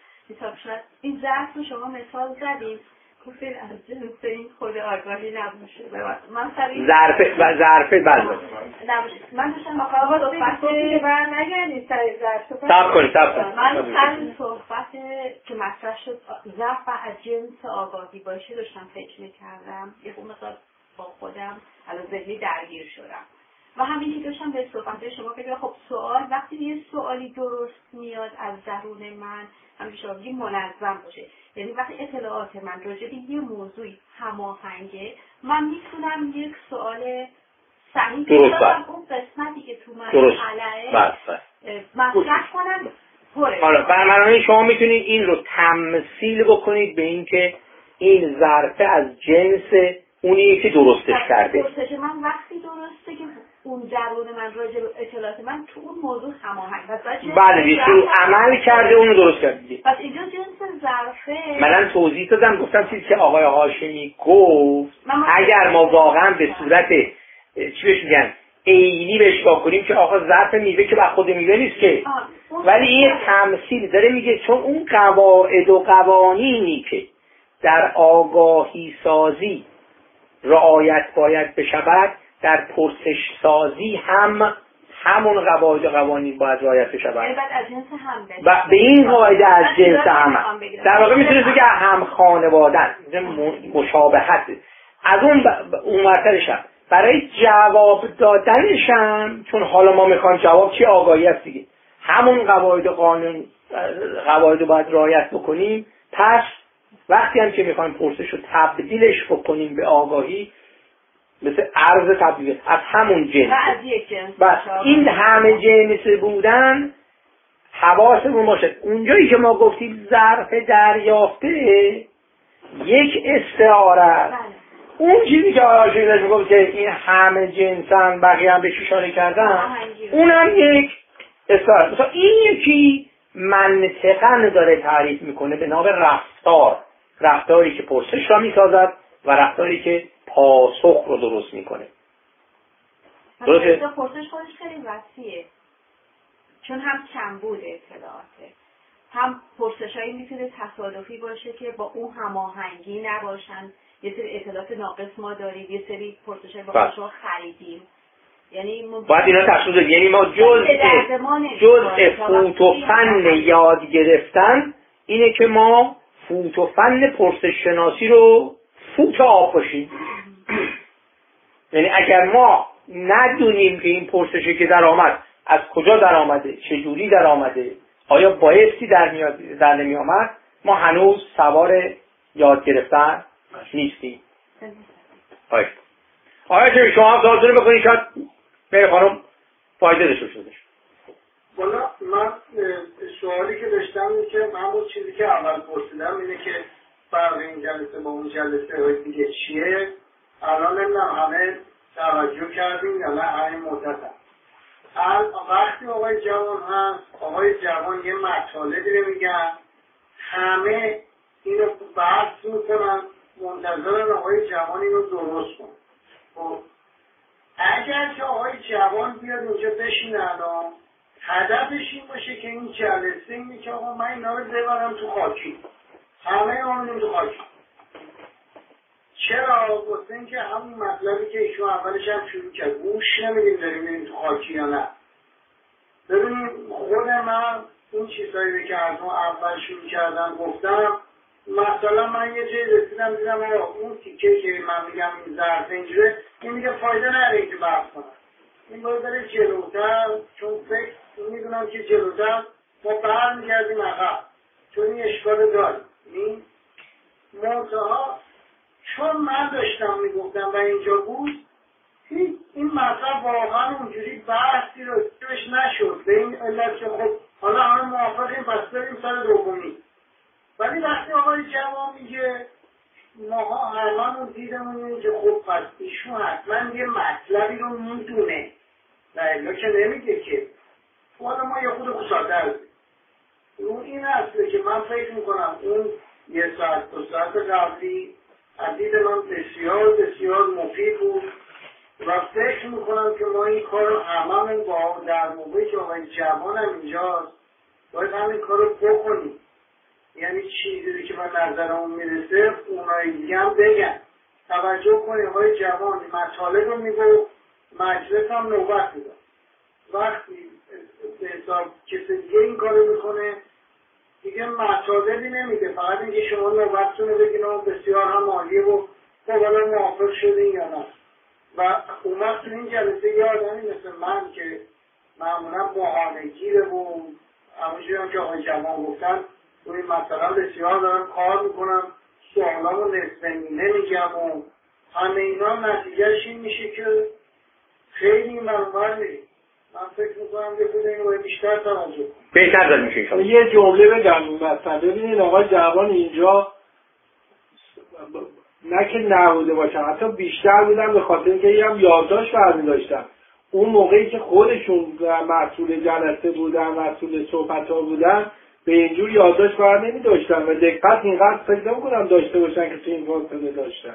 این ظرف رو شما مثال زدید گفتید از جنس این خود آگاهی نباشه. من سری ظرف و ظرف بله نباشه. من داشتم مخاطب صحبت که بر نگردید سر ظرف. صبر کنید صبر کنید. من سر صحبت که مطرح شد ظرف از جنس آگاهی باشه داشتم فکر می‌کردم. یه مقدار با خودم الان ذهنی درگیر شدم و همین که داشتم به صحبت شما که خب سوال وقتی یه سوالی درست میاد از درون من همیشه شما بگید منظم باشه، یعنی وقتی اطلاعات من راجع به یه موضوعی هماهنگه من میتونم یک سوال صحیح درست کنم اون قسمتی که تو من خلأه مطرح کنم. حالا برنامه شما میتونید این رو تمثیل بکنید به این که این ظرفه از جنس اونیه که درستش کرده. پرسش من وقتی درسته که اون درون من راجع به اطلاعات من تو اون موضوع هماهنگ. بله دیگه عمل کرده اونو درست کرده. پس اینجا جنس ظرفه منم توضیح دادم گفتم چیزی که آقای هاشمی گفت اگر ما واقعا به صورت چی بهش میگن عینی بهش نگاه کنیم که آقا ظرف میوه که بر خود میوه نیست که، ولی این تمثیل داره میگه چون اون قواعد و قوانینی که در آگاهی سازی رعایت باید بشود در پرسش سازی هم همون قواعد و قوانین باید رعایت بشود و به این قاعده از جنس هم در واقع میتونه بگه هم خانوادن مشابهت از اون ب... اون ورترش هم برای جواب دادنشم، چون حالا ما میخوایم جواب چی آگاهی است دیگه، همون قواعد و قانون قواعد باید رعایت بکنیم. پس وقتی هم که میخوایم پرسش رو تبدیلش بکنیم به آگاهی مثل عرض تبدیل از همون جنس از یک جنس بس این همه جنس بودن حواسمون باشه. اونجایی که ما گفتیم ظرف دریافته یک استعاره است، اون چیزی که آقای شیدش میگفت که این همه جنسن بقیه هم بهش اشاره کردن اونم یک استعاره. مثلا این یکی منطقاً داره تعریف میکنه به نام رفتار، رفتاری که پرسش را میسازد و رفتاری که پاسخ رو درست میکنه. درسته؟ پرسش خودش خیلی وسیعه، چون هم کمبود اطلاعاته، هم پرسشایی میتونه تصادفی باشه که با اون هماهنگی نباشن. یه سری اطلاعات ناقص ما داریم، یه سری پرسشای با خودشون خریدیم، یعنی باید اینا تشخیص بدیم. یعنی ما جزء جزء فوت و فن یاد گرفتن اینه که ما فوت و فن پرسش شناسی رو فوت آب باشیم. یعنی اگر ما ندونیم که این پرسشی که در آمد از کجا در آمده، چجوری در آمده، آیا بایستی در میاد در نمی آمد، ما هنوز سوار یاد گرفتن نیستیم. آیا آیا که شما تازه بکنید شاید میره خانم فایده داشته شده. والا من سوالی که داشتم اینه که من اون چیزی که اول پرسیدم اینه که فرق این جلسه با اون جلسه های دیگه چیه. الان نمیدونم همه توجه کردیم یا نه همین مدت هم وقتی آقای جوان هست، آقای جوان یه مطالبی رو میگن، همه اینو بحث میکنن، منتظرن آقای جوان اینو درست کن. خب اگر که آقای جوان بیاد اینجا بشینه الان هدفش این باشه که این جلسه اینه که آقا من اینا رو ببرم تو خاکی، همه اون تو خاکی. چرا؟ واسه اینکه همون مطلبی که ایشون اولش هم شروع کرد گوش نمیدیم داریم این تو خاکی یا نه. ببینید خود من اون چیزهایی که از اون اول شروع کردم گفتم، مثلا من یه جایی رسیدم دیدم اون تیکه که من میگم این ظرف اینجوره، این میگه فایده نداره اینجا بحث کنم، این باید بره جلوتر، چون فکر میدونم که جلوتر ما برمیگردیم عقب، چون این اشکال داریم. این منتها چون من داشتم میگفتم و اینجا بود این مطلب واقعا اونجوری بحثی رو بهش نشد، به این علت که خب حالا همه موافقیم پس بریم سر دومی. ولی وقتی آقای جوان میگه ماها هممون دیدمون اینه که خب پس ایشون حتما یه مطلبی رو میدونه و الا که نمیگه که حالا ما یه خود خسادر اون این هسته که من فکر میکنم اون یه ساعت دو ساعت قبلی از دید من بسیار بسیار مفید بود و فکر میکنم که ما این کار رو هممون با در موقعی که آقای جوان هم اینجاست باید همین کار رو بکنیم. یعنی چیزی که به نظرمون میرسه اونایی دیگه هم بگن. توجه کنیم آقای جوان مطالب رو میگو مجلس هم نوبت میدن، وقتی به حساب کسی دیگه این کار رو میکنه دیگه مطالبی نمیده، فقط اینکه شما نوبتتون رو بگین و بسیار هم عالیه و خب حالا موافق شدین یا نه. و اون وقت این جلسه یه آدمی مثل من که معمولا بحانه‌گیره و همونجوری هم که آقای جوان گفتن روی مثلا بسیار دارم کار میکنم، سوالامو نصف نیمه میگم و همه اینا نتیجهش این میشه که خیلی منور میریم. من فکر میکنم که خود این رو بیشتر توجه کنم. بهتر دل میشه انشاءالله. یه جمله بگم مثلا ببینید آقای جوان اینجا نه که نبوده باشن، حتی بیشتر بودن به خاطر اینکه یه هم یادداشت برمی‌داشتن. اون موقعی که خودشون مسئول جلسه بودن، مسئول صحبت‌ها بودن، به اینجور یادداشت بر نمی‌داشتن و دقت اینقدر فکر نمی‌کنم داشته باشن که تو این فاصله داشتن.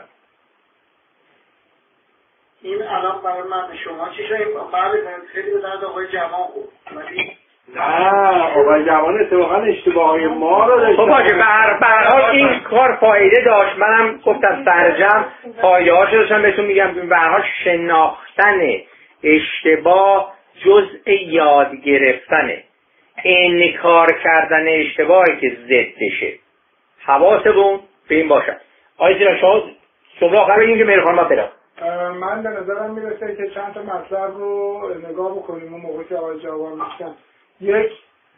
این الان برای من شما چی شد؟ بعد خیلی به درد آقای جوان خورد. ولی نه آقای جوان اتفاقا اشتباههای ما رو داشتن. خب باشه به هر حال این کار فایده داشت. منم گفتم سرجم پایه‌هاشو داشتم بهتون میگم. به هر حال شناختن اشتباه جزء یاد گرفتنه. انکار کردن اشتباهی که ضدشه. حواستون به این باشه. آقای زیرا شما جمله آخر بگیم که مهرخان ما برم. من به نظرم میرسه که چند تا مطلب رو نگاه بکنیم. اون موقع که آقای جوان میشن یک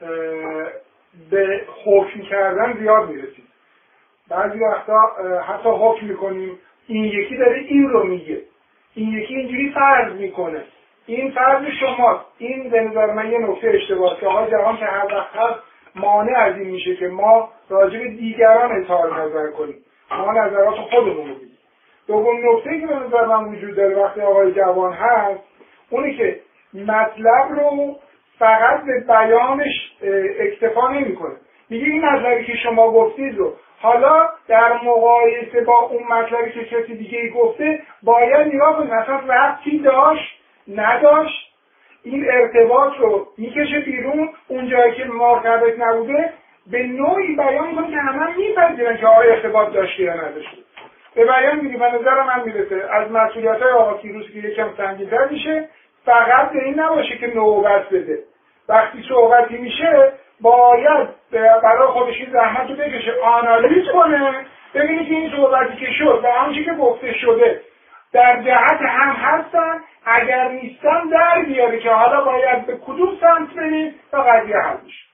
به حکم کردن زیاد میرسیم. بعضی وقتا حتی حکم میکنیم این یکی داره این رو میگه، این یکی اینجوری فرض میکنه، این فرض شماست. این به نظر من یه نکته اشتباهه که آقای جوان که هر وقت هست مانع از این میشه که ما راجع به دیگران اظهار نظر کنیم، ما نظرات خودمون رو بگیم. دوم نکته‌ای که به نظر من وجود داره وقتی آقای جوان هست اونی که مطلب رو فقط به بیانش اکتفا نمی‌کنه. میگه این مطلبی که شما گفتید رو حالا در مقایسه با اون مطلبی که کسی دیگه گفته باید نگاه کنید مثلا ربطی داشت نداشت، این ارتباط رو میکشه بیرون. اون جایی که مرتبط نبوده به نوعی بیان می‌کنه که همه می‌پذیرن که آیا ارتباط داشته یا نداشته. به بیان میگه به نظر من میرسه از مسئولیت‌های آقا کیروش که یکم سنگین‌تر میشه، فقط به این نباشه که نوبت بده. وقتی صحبتی میشه باید برای خودش این زحمت رو بکشه، آنالیز کنه، ببینی که این صحبتی که شد و آنچه که گفته شده در جهت هم هستن، اگر نیستن در بیاره که حالا باید به کدوم سمت بریم تا قضیه حل بشه.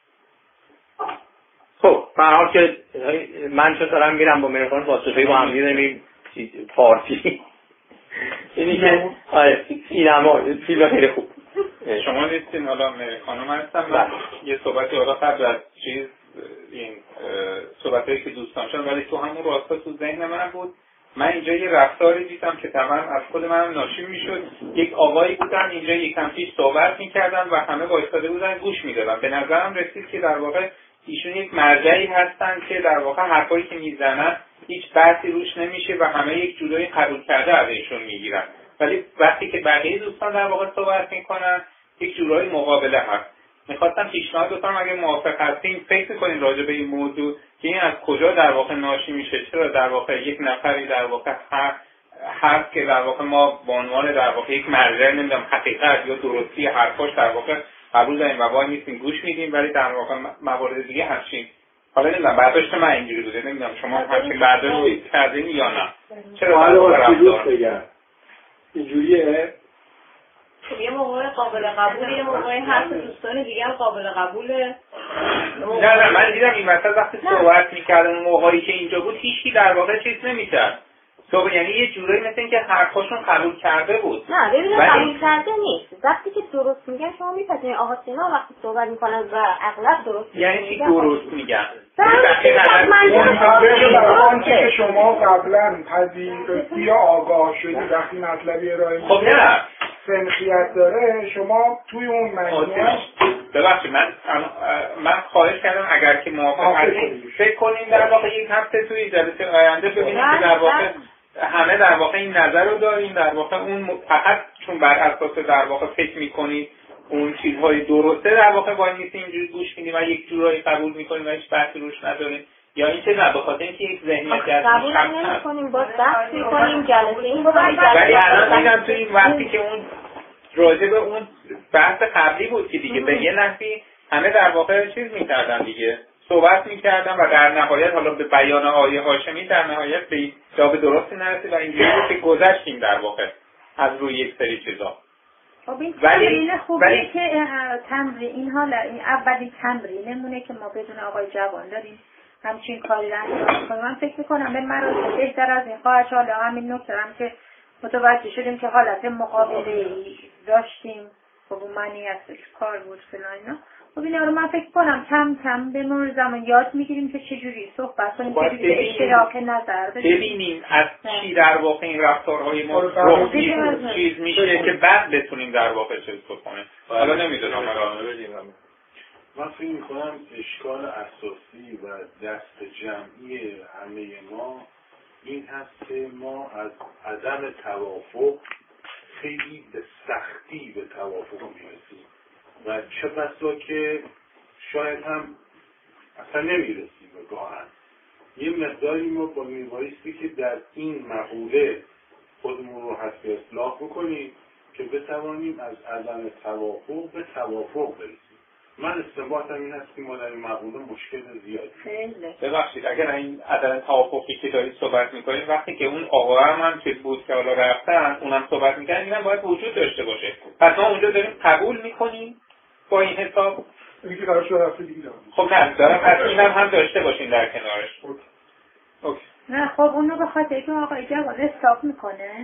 خب به هر حال که من چون دارم میرم با مهرخان واسطه‌ای با هم می‌ریم پارتی اینی که آره سینما فیلم خیلی خوب. شما نیستین حالا خانم هستم. من یه صحبتی حالا قبل از چیز این صحبتایی که دوستان شدن ولی تو همون راستا تو ذهن من بود. من اینجا یه رفتاری دیدم که تمام از خود منم ناشی میشد. یک آقایی بودن اینجا یکم پیش صحبت میکردن و همه وایساده بودن گوش میدادن. به نظرم رسید که در واقع ایشون یک مرجعی هستن که در واقع حرفایی که میزنن هیچ بحثی روش نمیشه و همه یک جورایی قبول کرده از ایشون میگیرن. ولی وقتی که بقیه دوستان در واقع صحبت میکنن یک جورایی مقابله هست. میخواستم پیشنهاد کنم اگه موافق هستین فکر کنین راجع به این موضوع که این از کجا در واقع ناشی میشه. چرا در واقع یک نفری در واقع هست که در واقع ما به عنوان در واقع یک مرجع نمیدونم حقیقت یا درستی حرفاش در واقع قبول داریم و وای نیستیم گوش میدیم، ولی در واقع موارد دیگه همچین حالا نمیدونم برداشت من اینجوری بوده، نمیدونم شما همچین برداشتی کردین یا نه. چرا در واقع رفتار بگم اینجوریه؟ یه موقع قابل قبوله، یه موقع حرف دوستان دیگه هم قابل قبوله. نه نه من دیدم این وسط وقتی صحبت میکردن اون موقعی که اینجا بود هیچکی در واقع چیز نمیکرد. تو یعنی یه جورایی مثل این که حرفاشون قبول کرده بود. نه ببینید قبول کرده نیست. وقتی که درست میگن شما میپذیرید. آقا سینا وقتی صحبت میکنن و اغلب درست یعنی چی درست میگن؟ آنچه که شما قبلا پذیرفتی یا آگاه شدی وقتی مطلبی ارائه می‌کنید خب نه سنخیت داره شما توی اون مجموعه. ببخشید من من خواهش کردم اگر که موافق هستید فکر کنیم در واقع یک هفته توی جلسه آینده ببینیم که در واقع همه در واقع این نظر رو داریم، در واقع اون فقط چون بر اساس در واقع فکر میکنید اون چیزهای درسته در واقع وای نیستیم اینجوری گوش میدیم و یک جورایی قبول میکنیم و هیچ بحثی روش نداریم، یا اینکه نه به خاطر اینکه یک ذهنیتی از قبول نمی‌کنیم باز بحث می‌کنیم جلسه این بود ولی الان میگم تو این وقتی که اون راجع به اون بحث قبلی بود که دیگه به یه نحوی همه در واقع چیز می‌کردن دیگه صحبت می‌کردن و در نهایت حالا به بیان آقای هاشمی در نهایت به جواب درستی نرسید و اینجوری بود که گذشتیم در واقع از روی یک سری چیزا. خب این تمرین خوبیه که تمرین این حالا این اولی تمرینمونه که ما بدون آقای جوان داریم همچین کاری رو انجام کنیم. من فکر می‌کنم به مراتب بهتر از این خواهد حالا همین نکته هم که متوجه شدیم که حالت مقابله داشتیم خب اون معنی هستش کار بود فلان اینا. خب اینا رو من فکر کنم کم کم به مرور زمان یاد میگیریم که چجوری صحبت کنیم که به اشتراک نظر بدیم. ببینیم از چی در واقع این رفتارهای ما رخ میده چیز میشه که بعد بتونیم در واقع چیز بکنیم. حالا نمیدونم من فکر میکنم اشکال اساسی و دست جمعی همه ما این هست که ما از عدم توافق خیلی به سختی به توافق میرسیم و چه بسا که شاید هم اصلا نمیرسیم گاهن. یه مقداری ما با میبایستی که در این مقوله خودمون رو حسب اصلاح بکنیم که بتوانیم از عدم توافق به توافق برسیم. من استنباطم این هست که ما در این مقوله مشکل زیاد داریم. ببخشید اگر این عدم توافقی که دارید صحبت میکنیم وقتی که اون آقا هم چیز بود که حالا رفتن اونم صحبت میکنن اینم باید وجود داشته باشه. پس ما اونجا داریم قبول میکنیم با این حساب اینکه قرار شده رفته دیگه دارم. خب نه دارم پس اینم هم داشته باشیم در کنارش. اوکی. اوکی. نه خب اونو به خاطر که آقا جواد استاپ میکنه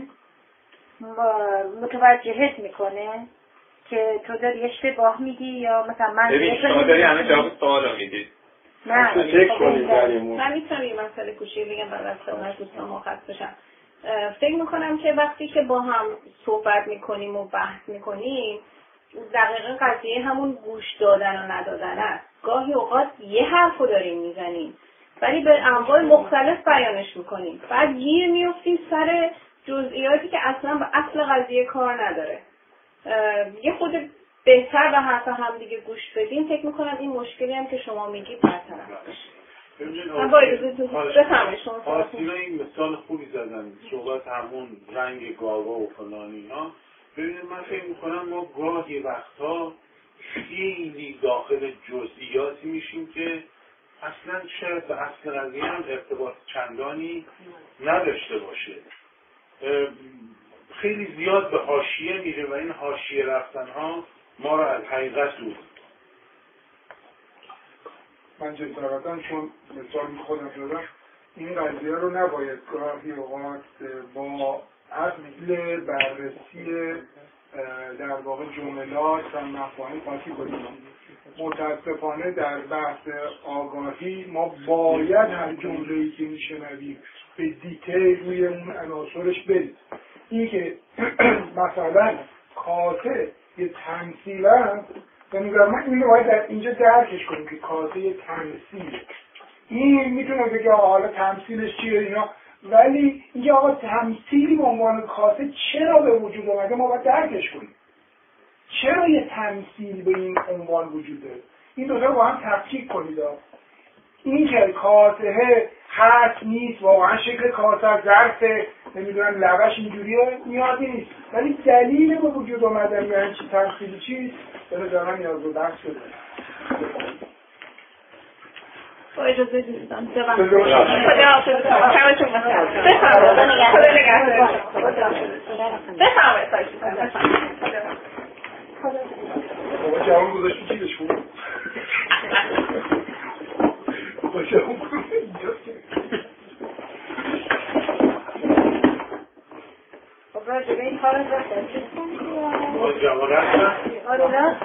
متوجهت میکنه که تو داری اشتباه میگی یا مثلا من ببین شما داری همه جواب سوالو میدید. نه من میتونم یه مسئله کوچیک بگم بعد از خدمت دوستان مخاطب بشم. فکر میکنم که وقتی که با هم صحبت میکنیم و بحث میکنیم دقیقا قضیه همون گوش دادن و ندادن است. گاهی اوقات یه حرفو داریم میزنیم ولی به انواع مختلف بیانش میکنیم بعد گیر میفتیم سر جزئیاتی که اصلا به اصل قضیه کار نداره. یه خود بهتر به حرف هم دیگه گوش بدیم فکر میکنم این مشکلی هم که شما میگید برطرف بشه. من با اجازه بفهمید شما آسینا این مثال خوبی زدن صحبت همون رنگ گاوا و فلان اینا. ببینید من فکر میکنم ما گاهی وقتها خیلی داخل جزئیاتی میشیم که اصلا شاید به اصل قضیه هم ارتباط چندانی نداشته باشه. خیلی زیاد به حاشیه میره و این حاشیه رفتن ها ما را از حقیقت دور. من جسارتا چون مثال خودم دادم این قضیه رو نباید گاهی اوقات با اصل بررسی در واقع جملات و مفاهیم قاطی کنیم. متاسفانه در بحث آگاهی ما باید هر جمله‌ای که میشنویم به دیتیل روی اون عناصرش بریم. این که مثلا کاسه یه تمثیل هست به نظر من این رو باید در اینجا درکش کنیم که کاسه یه تمثیل این میتونه بگه حالا تمثیلش چیه اینا ولی اینکه آقا تمثیلی به عنوان کاسه چرا به وجود اومده ما باید درکش کنیم. چرا یه تمثیل به این عنوان وجود داره؟ این دو تا با هم تفکیک کنید. این که کاسه هست نیست واقعا شکل کاسه ظرف نمیدونم لبش اینجوریه نیازی نیست ولی دلیل به وجود اومدن یعنی چی تمثیلی چیست به نظر من نیاز به بحث شده. با اجازه دوستان بفرمایید. خدا حافظ. کارتون بفرمایید. بفرمایید. خدا نگهدار. بفرمایید. بابا جوان گذاشتی چی بهش بود؟ بابا جوان خب راجع به این کار رو داشتن چیز کنید با جوان رفتن؟ آره راست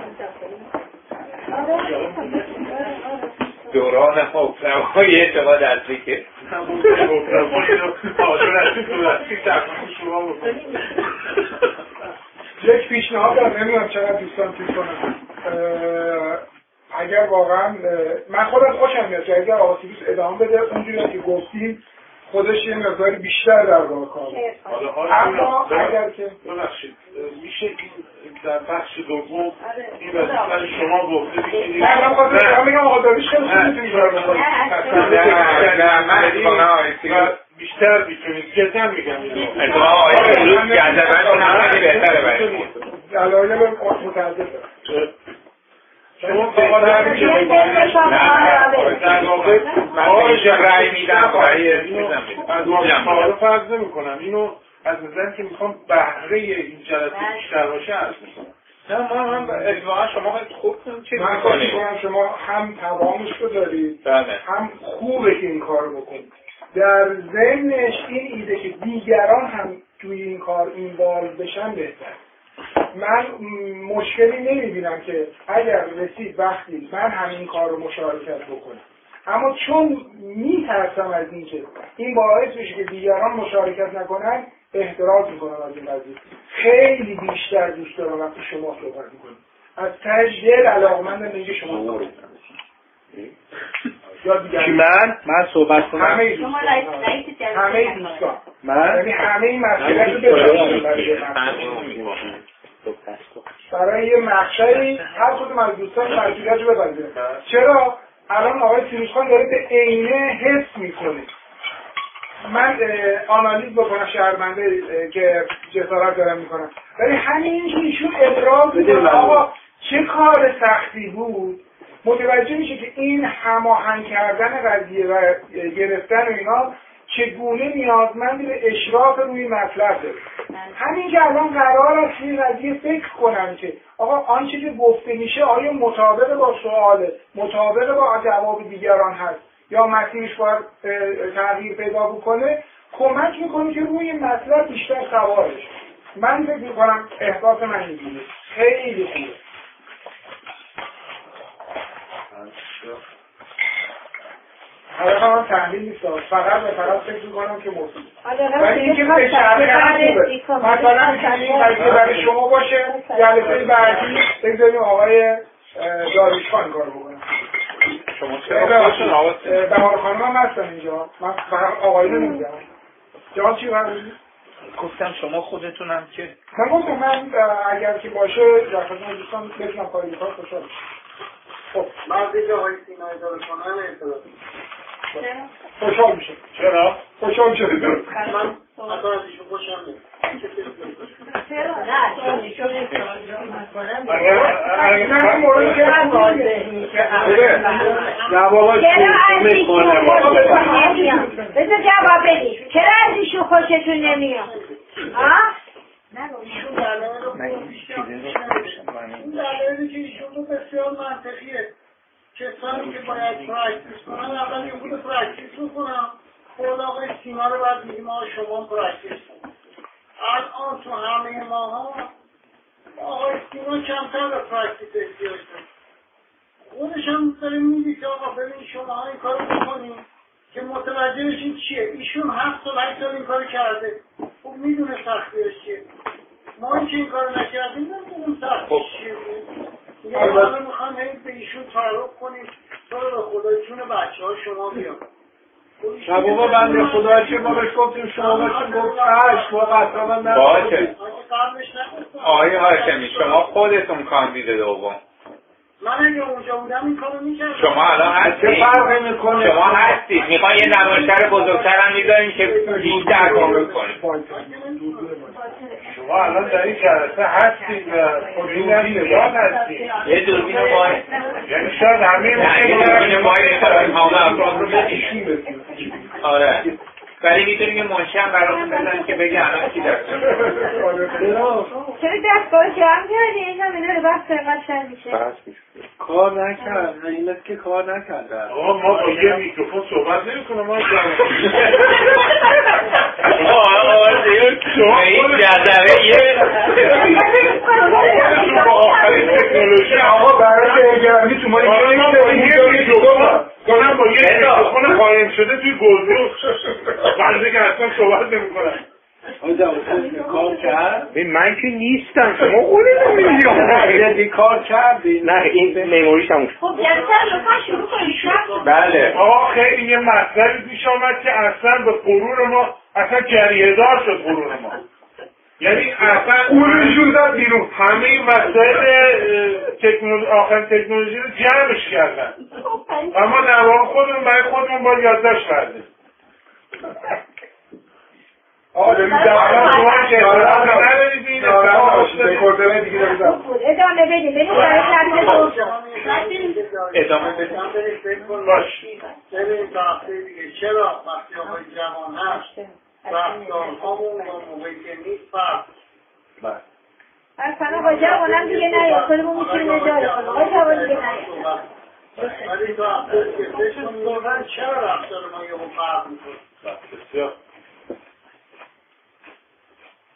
دوران حکمرانی شما دستی که همون حکمرانی رو آجور از دولتی تقریبا شما بکنید. یک پیشنهاد دارم نمیدونم چقدر دوستان توی کنم اگر واقعا من خودم خوشم میاد که اگر آسیبیس ادامه بده اونجوری که گفتیم خودش یه مقداری بیشتر در واقع کار اما اگر که ببخشید میشه این در بخش دوم این وظیفه شما گفته بشید نه من خواستم میگم آقا داریش خیلی خوب میتونی کار بکنید نه من بیشتر میتونید جدا میگم ادعا آقای فلوس گردبن همه بهتره برای علایه متعذر شما بهتر میشه در واقع من اینجا رأی میدم برای از واقعا رو فرض نمی کنم اینو از نظر که میخوام بهره این جلسه بیشتر باشه از میکنم نه ما هم اتفاقا شما خوب چیز من میکنید شما هم توانش رو دارید بله. هم خوبه که این کار بکنید در ذهنش این ایده که دیگران هم توی این کار اینوالو بشن بهتر من مشکلی نمیبینم که اگر رسید وقتی من همین کار رو مشارکت بکنم، اما چون میترسم از این که این باعث بشه که دیگران مشارکت نکنن احتراز میکنم از این قضیه. خیلی بیشتر دوست دارم وقتی شما صحبت میکنید از ته دل علاقه‌مندم اینکه شما صحبت کنید. یا دیگر من من صحبت کنم. همه شما رئیس رئیس همه دوستان من یعنی همه این مسئله رو بذارید برای یه مخشری هر کدوم از دوستان مسئولیت رو بپذیره. چرا الان آقای فیروزخان داره به عینه حس میکنه. من آنالیز بکنم شهرمنده که جسارت دارم میکنم، ولی همین که ایشون ابراز میکنه آقا چه کار سختی بود، متوجه میشه که این هماهنگ کردن قضیه و گرفتن اینا چگونه نیازمند به اشراف روی مطلب داره. همین که الان قرار است این قضیه فکر کنم که آقا آنچه که گفته میشه آیا مطابق با سواله، مطابق با جواب دیگران هست یا مسیرش باید تغییر پیدا بکنه، کمک میکنه که روی مطلب بیشتر سوارش. من فکر میکنم احساس من اینجوریه. خیلی خوبه. حالا من تحلیل نیست، فقط و فقط فکر میکنم که مفید. ولی اینکه به شرکت خوبه. مثلا این قضیه برای شما باشه، جلسه بعدی بگذاریم آقای داریوشخان کار بکنم. شما چرا؟ بهار خانم هم هستن اینجا. من فقط آقایی نمیگم. جان چی برمی؟ گفتم شما خودتونم که من گفتم من اگر که باشه در خدمت دوستان بتونم کاری کار خوشحال بشم. خب مرد که آقای سینای داره کنم اعتراض خوشحال میشه. چرا؟ خوشحال میشه. من اصلا از ایشون خوشم نیست. چرا؟ نه چون ایشون اگر من مورد که من جواباش میکنه بذار جواب بدی. چرا از ایشون خوشتون نمیاد؟ ها؟ ایشون دلایل رو این دلایلی که ایشون رو بسیار منطقیه. کسانی که باید پرکتیس کنن اول یه خود پرکتیس رو کنم، خود آقای سینا رو باید میگیم آقای شما پرکتیس کنم. الان تو همه ماها آقای سینا کمتر به پرکتیس احتیاج داره. خودش هم داره میگه که آقا ببین شما ها این کار رو بکنید که متوجه بشید چیه. ایشون هفت سال هشت سال این کار کرده، خب میدونه سختیش چیه. ما این که این کار نکردیم نمیدونیم سختیش چیه. یه حالا میخوام به ایشون تعارف کنیم تو رو به خدا جون بچه ها شما بیان. نه بابا بنده خدا چه ما بهش گفتیم شما باشیم گفت هشت ما قطعا من نمیدونیم. باشه آقای هاشمی شما خودتون کاندید دوم. من اگه اونجا بودم این کارو میکردم. شما الان هستید. چه فرقی میکنه؟ شما هستید. میخوان یه نمایشگر بزرگتر هم میذاریم که بیشتر کار کنید. شما الان در این جلسه هستید و دوربین یاد هستید. یه دوربین مایی. یعنی شاید همه نه یه دوربین مایی نمیتونیم همه افراد رو بدیم. آره. ولی میتونیم یه منشی هم براتون بزنیم که بگه الان کی دست چرا دستگاه جمع کردی؟ این هم اینا رو بحث قشنگ میشه. کار نکرد. این است که کار نکردن. آقا ما با یه میکروفون صحبت نمی‌کنیم ما جمع. آقا دیگه این جذبه یه با آخرین تکنولوژی آقا برای اگرمی تو ما یه میکروفون کنم با یه میکروفون قایم شده توی گلدوز بنده که اصلا صحبت نمی‌کنم. آجا کار کرد؟ من که نیستم شما خودتون میگید کار کردی؟ نه این مموریش هم خب جلسه لطفا شروع کنید. بله آقا خیلی یه مسئله پیش آمد که اصلا به غرور ما اصلا جریه دار شد غرور ما. یعنی اصلا اونشون زد بیرون همه این مسائل تکنولوژی آخرین تکنولوژی رو جمعش کردن. اما در واقع خودمون برای خودمون با یادداشت کردیم. آقا داریم الان شما که اعتراض ندارید این رکوردر دیگه داریم ادامه بدیم بریم برای شرط ادامه بدیم باش. ببین تا هفته دیگه چرا وقتی آقای جوان هست رفتارهامون با موقعی که نیست فرق. اصلا آقا جوانم دیگه نیاد خودمون میتونیم اداره کنیم. آقا جوان دیگه نیاد ولی تا هفته دیگه فکر کنیم چرا رفتار ما یه فرق میکنه. بسیار